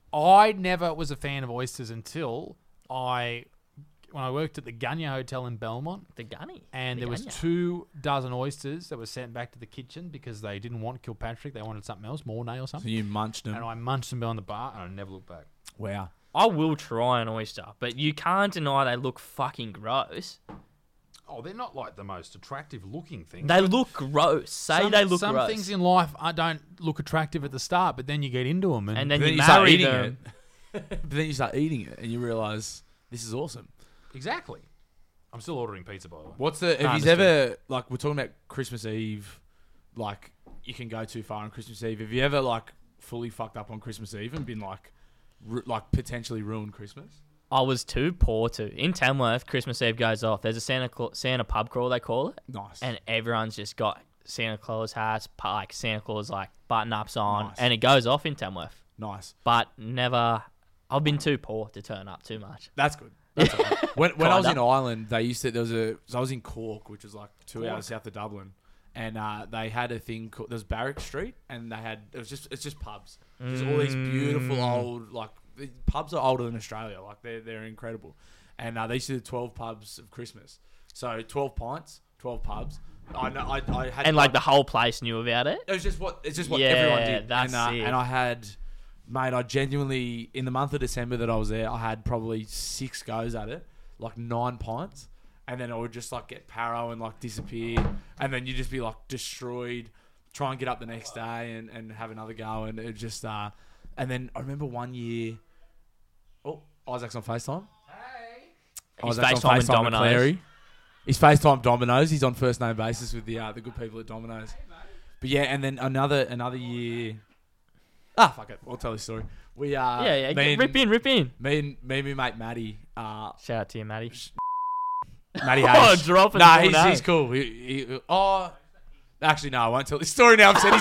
I never was a fan of oysters until when I worked at the Gunya Hotel in Belmont, The gunny. and The there was Gunya. 2 dozen oysters that were sent back to the kitchen because they didn't want Kilpatrick. They wanted something else, Mornay or So something. you munched them. And I munched them behind the bar, and I never looked back. Wow. I will try an oyster, but you can't deny they look fucking gross. Oh, they're not like the most attractive looking things. They look gross. They look some gross. things in life don't look attractive at the start, but then you get into them, and then But you then you start marry eating them. it. But then you start eating it and you realise this is awesome. exactly. I'm still ordering pizza, by the way. What's the... Have you ever... Like, we're talking about Christmas Eve. Like, you can go too far on Christmas Eve. Have you ever, like, fully fucked up on Christmas Eve and been, like potentially ruined Christmas? I was too poor to. In Tamworth, Christmas Eve goes off. There's a Santa pub crawl, they call it. Nice. And everyone's just got Santa Claus hats, like Santa Claus like button-ups on. Nice. And it goes off in Tamworth. Nice. But never... I've been too poor to turn up too much. That's good. That's all right. When I was Kinda. in Ireland, they used to... So I was in Cork, which was like 2 hours south of Dublin. And they had a thing called... There was Barrack Street, and they had... It's just pubs. Just all these beautiful old... Like, the pubs are older than Australia. Like, they're incredible. And they used to do 12 pubs of Christmas. So 12 pints, 12 pubs. I know. I had... And like the whole place knew about it. It's just what Yeah, everyone did. that's and, it. and I had... Mate, I genuinely... In the month of December that I was there, I had probably 6 goes at it. Like 9 pints. And then I would just like get paro and like disappear. And then you'd just be like destroyed. Try and get up the next day and have another go. And it just... and then I remember one year... Oh, Isaac's on FaceTime. Hey. He's Isaac's on FaceTiming Domino's. Clary. He's FaceTime Domino's. He's on first name basis with the good people at Domino's. But yeah, and then another year... fuck it. I'll tell this story. We Yeah. Rip in. Me and my mate Matty. Shout out to you, Matty. Matty Oh, Hayes. dropping Nah, the full he's name. cool. Actually, no, I won't tell this story now. I've said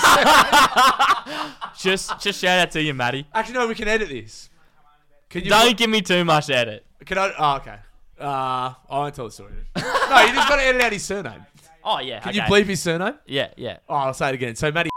he's... Just shout out to you, Matty. Actually, no, we can edit this. Can you? Don't give me too much edit. Can I? Oh, okay. I won't tell the story. No, you just got to edit out his surname. Oh yeah. Can okay. you bleep his surname? Yeah. Oh, I'll say it again. So, Matty...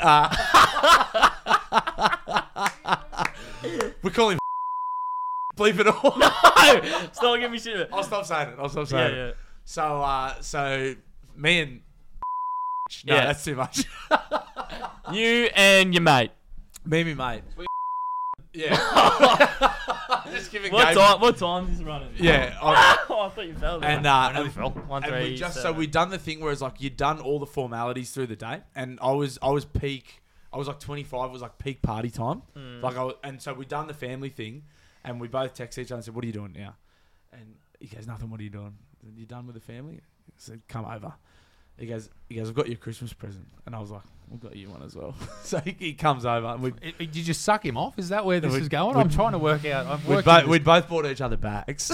we call him... Bleep it all. No, stop giving me shit. I'll stop saying it. Yeah. So me and... No, Yeah. that's too much. You and your mate. Me and my mate. Yeah. Just giving What time is this running? Yeah. Oh, I thought you fell there. And, I fell. 1, and 3, we just... So 7. we'd done the thing where it's like you'd done all the formalities through the day. And I was peak... I was like 25. It was like peak party time. And so we'd done the family thing. And we both text each other and said, "What are you doing now?" And he goes, "Nothing. What are you doing?" "You done with the family?" I said, "Come over." He goes, "I've got your Christmas present." And I was like, we've got you one as well. So he comes over. And Did you suck him off? Is that where this is going? I'm trying to work out. we'd both bought each other bags.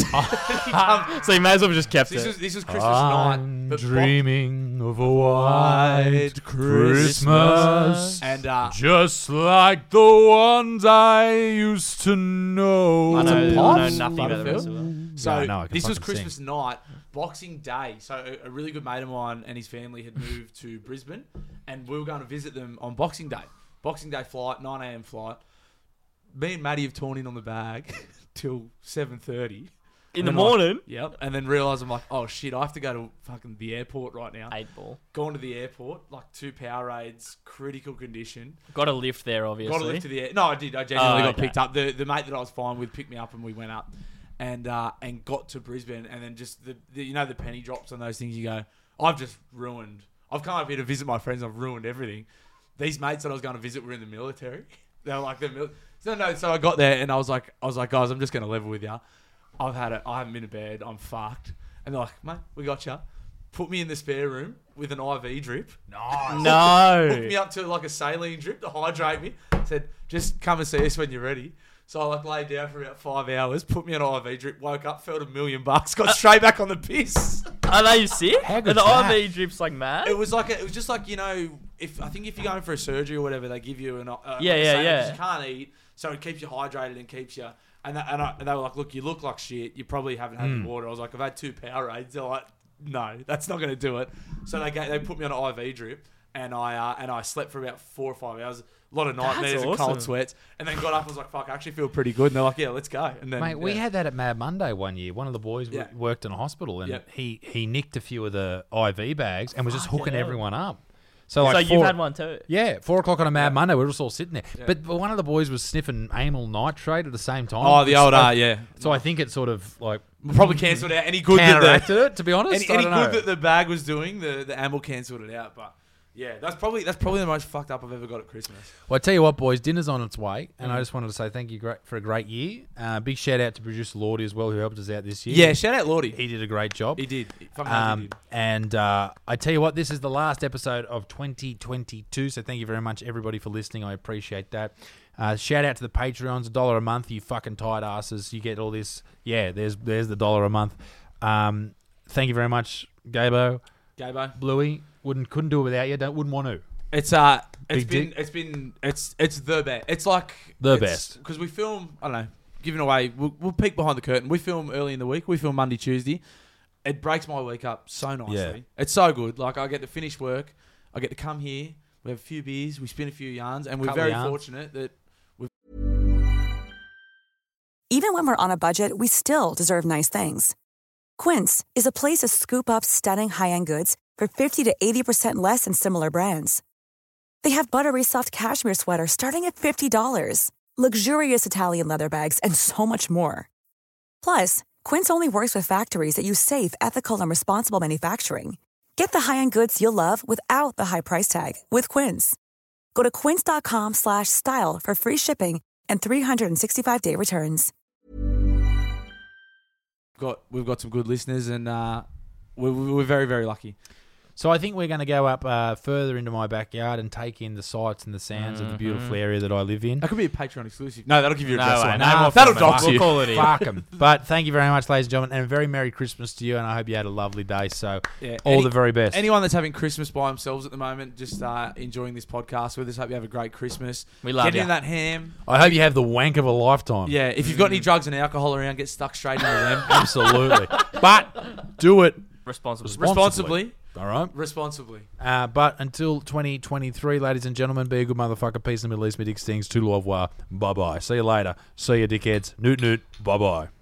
So you may as well have just kept it. This was Christmas night. But Dreaming of a white Christmas, and just like the ones I used to know. I know Pops? nothing about the rest of it. So Yeah, no, I can this was fucking Christmas night, Boxing Day. So a really good mate of mine and his family had moved to Brisbane, and we were going to visit them on Boxing Day. Boxing Day flight, 9 a.m. flight. Me and Maddie have torn in on the bag till 7:30. In the morning? Yep. And then realised I'm like, oh shit, I have to go to fucking the airport right now. 8 ball. Gone to the airport, like 2 Powerades, critical condition. Got a lift there, obviously. Got a lift to the air. No, I did. I genuinely got okay. picked up. The mate that I was fine with picked me up and we went up and got to Brisbane, and then just the the penny drops on those things. You go, I've just ruined. I've come up here to visit my friends. I've ruined everything. These mates that I was going to visit were in the military. They were like So I got there and I was like, guys, I'm just going to level with you. I haven't been to bed. I'm fucked. And they're like, mate, we got you. Put me in the spare room with an IV drip. Nice. No. Hooked me up to like a saline drip to hydrate me. Said, just come and see us when you're ready. So I like laid down for about 5 hours, put me on an IV drip, woke up, felt $1 million, got straight back on the piss. Are they sick? How Are good's the that? IV drips like mad? It was just like, you know, if you're going for a surgery or whatever, they give you an yeah. You can't eat, so it keeps you hydrated and keeps you. And they were like, look, you look like shit. You probably haven't had any water. I was like, I've had 2 Powerades. They're like, no, that's not going to do it. So they put me on an IV drip, and I slept for about 4 or 5 hours. A lot of nightmares and cold sweats, and then got up and was like, fuck, I actually feel pretty good. And they're like, yeah, let's go. And then, Mate, we had that at Mad Monday one year. One of the boys Yeah. worked in a hospital, and Yep. he nicked a few of the IV bags and was just hooking everyone up. So so like you've had one too? Yeah, 4 o'clock on a Mad Monday, we were just all sitting there. But one of the boys was sniffing amyl nitrate at the same time. Oh, the old yeah. So I think it sort of like Probably cancelled out any good counteracted it. To be honest, any I don't know. good that the bag was doing. The amyl cancelled it out, but. Yeah, that's probably the most fucked up I've ever got at Christmas. Well, I tell you what, boys, dinner's on its way, and I just wanted to say thank you for a great year. Big shout out to producer Lordy as well, who helped us out this year. Yeah, shout out Lordy. He did a great job. He did. Fucking he did. And I tell you what, this is the last episode of 2022, so thank you very much, everybody, for listening. I appreciate that. Shout out to the Patreons, $1 a month, you fucking tight asses. You get all this. Yeah, there's the $1 a month. Thank you very much, Gabo, Bluey. Couldn't do it without you. Wouldn't want to. It's the best. It's like The best. Because we film. I don't know. Giving away. We'll peek behind the curtain. We film early in the week. We film Monday, Tuesday. It breaks my week up so nicely. Yeah. It's so good. Like I get to finish work. I get to come here. We have a few beers. We spin a few yarns, and we're Couple very yarns. fortunate that. Even when we're on a budget, we still deserve nice things. Quince is a place to scoop up stunning high-end goods for 50 to 80% less than similar brands. They have buttery soft cashmere sweaters starting at $50, luxurious Italian leather bags, and so much more. Plus, Quince only works with factories that use safe, ethical, and responsible manufacturing. Get the high-end goods you'll love without the high price tag with Quince. Go to quince.com/style for free shipping and 365-day returns. We've got some good listeners, and we're very, very lucky. So I think we're going to go up further into my backyard and take in the sights and the sounds of the beautiful area that I live in. That could be a Patreon exclusive. No, that'll give you a No address. way, on. no Nah, more that'll from it. dox We'll you. call it in. Fuck 'em. But thank you very much, ladies and gentlemen, and a very Merry Christmas to you, and I hope you had a lovely day. So Yeah, all the very best. Anyone that's having Christmas by themselves at the moment, just enjoying this podcast with us, hope you have a great Christmas. We love Get ya. in that ham. I hope you have the wank of a lifetime. Yeah, if you've got any drugs and alcohol around, get stuck straight into them. Absolutely. But do it Responsibly. All right. Responsibly. But until 2023, ladies and gentlemen, be a good motherfucker. Peace in the Middle East. Me dick stings. Tout au revoir. Bye-bye. See you later. See you, dickheads. Noot, noot. Bye-bye.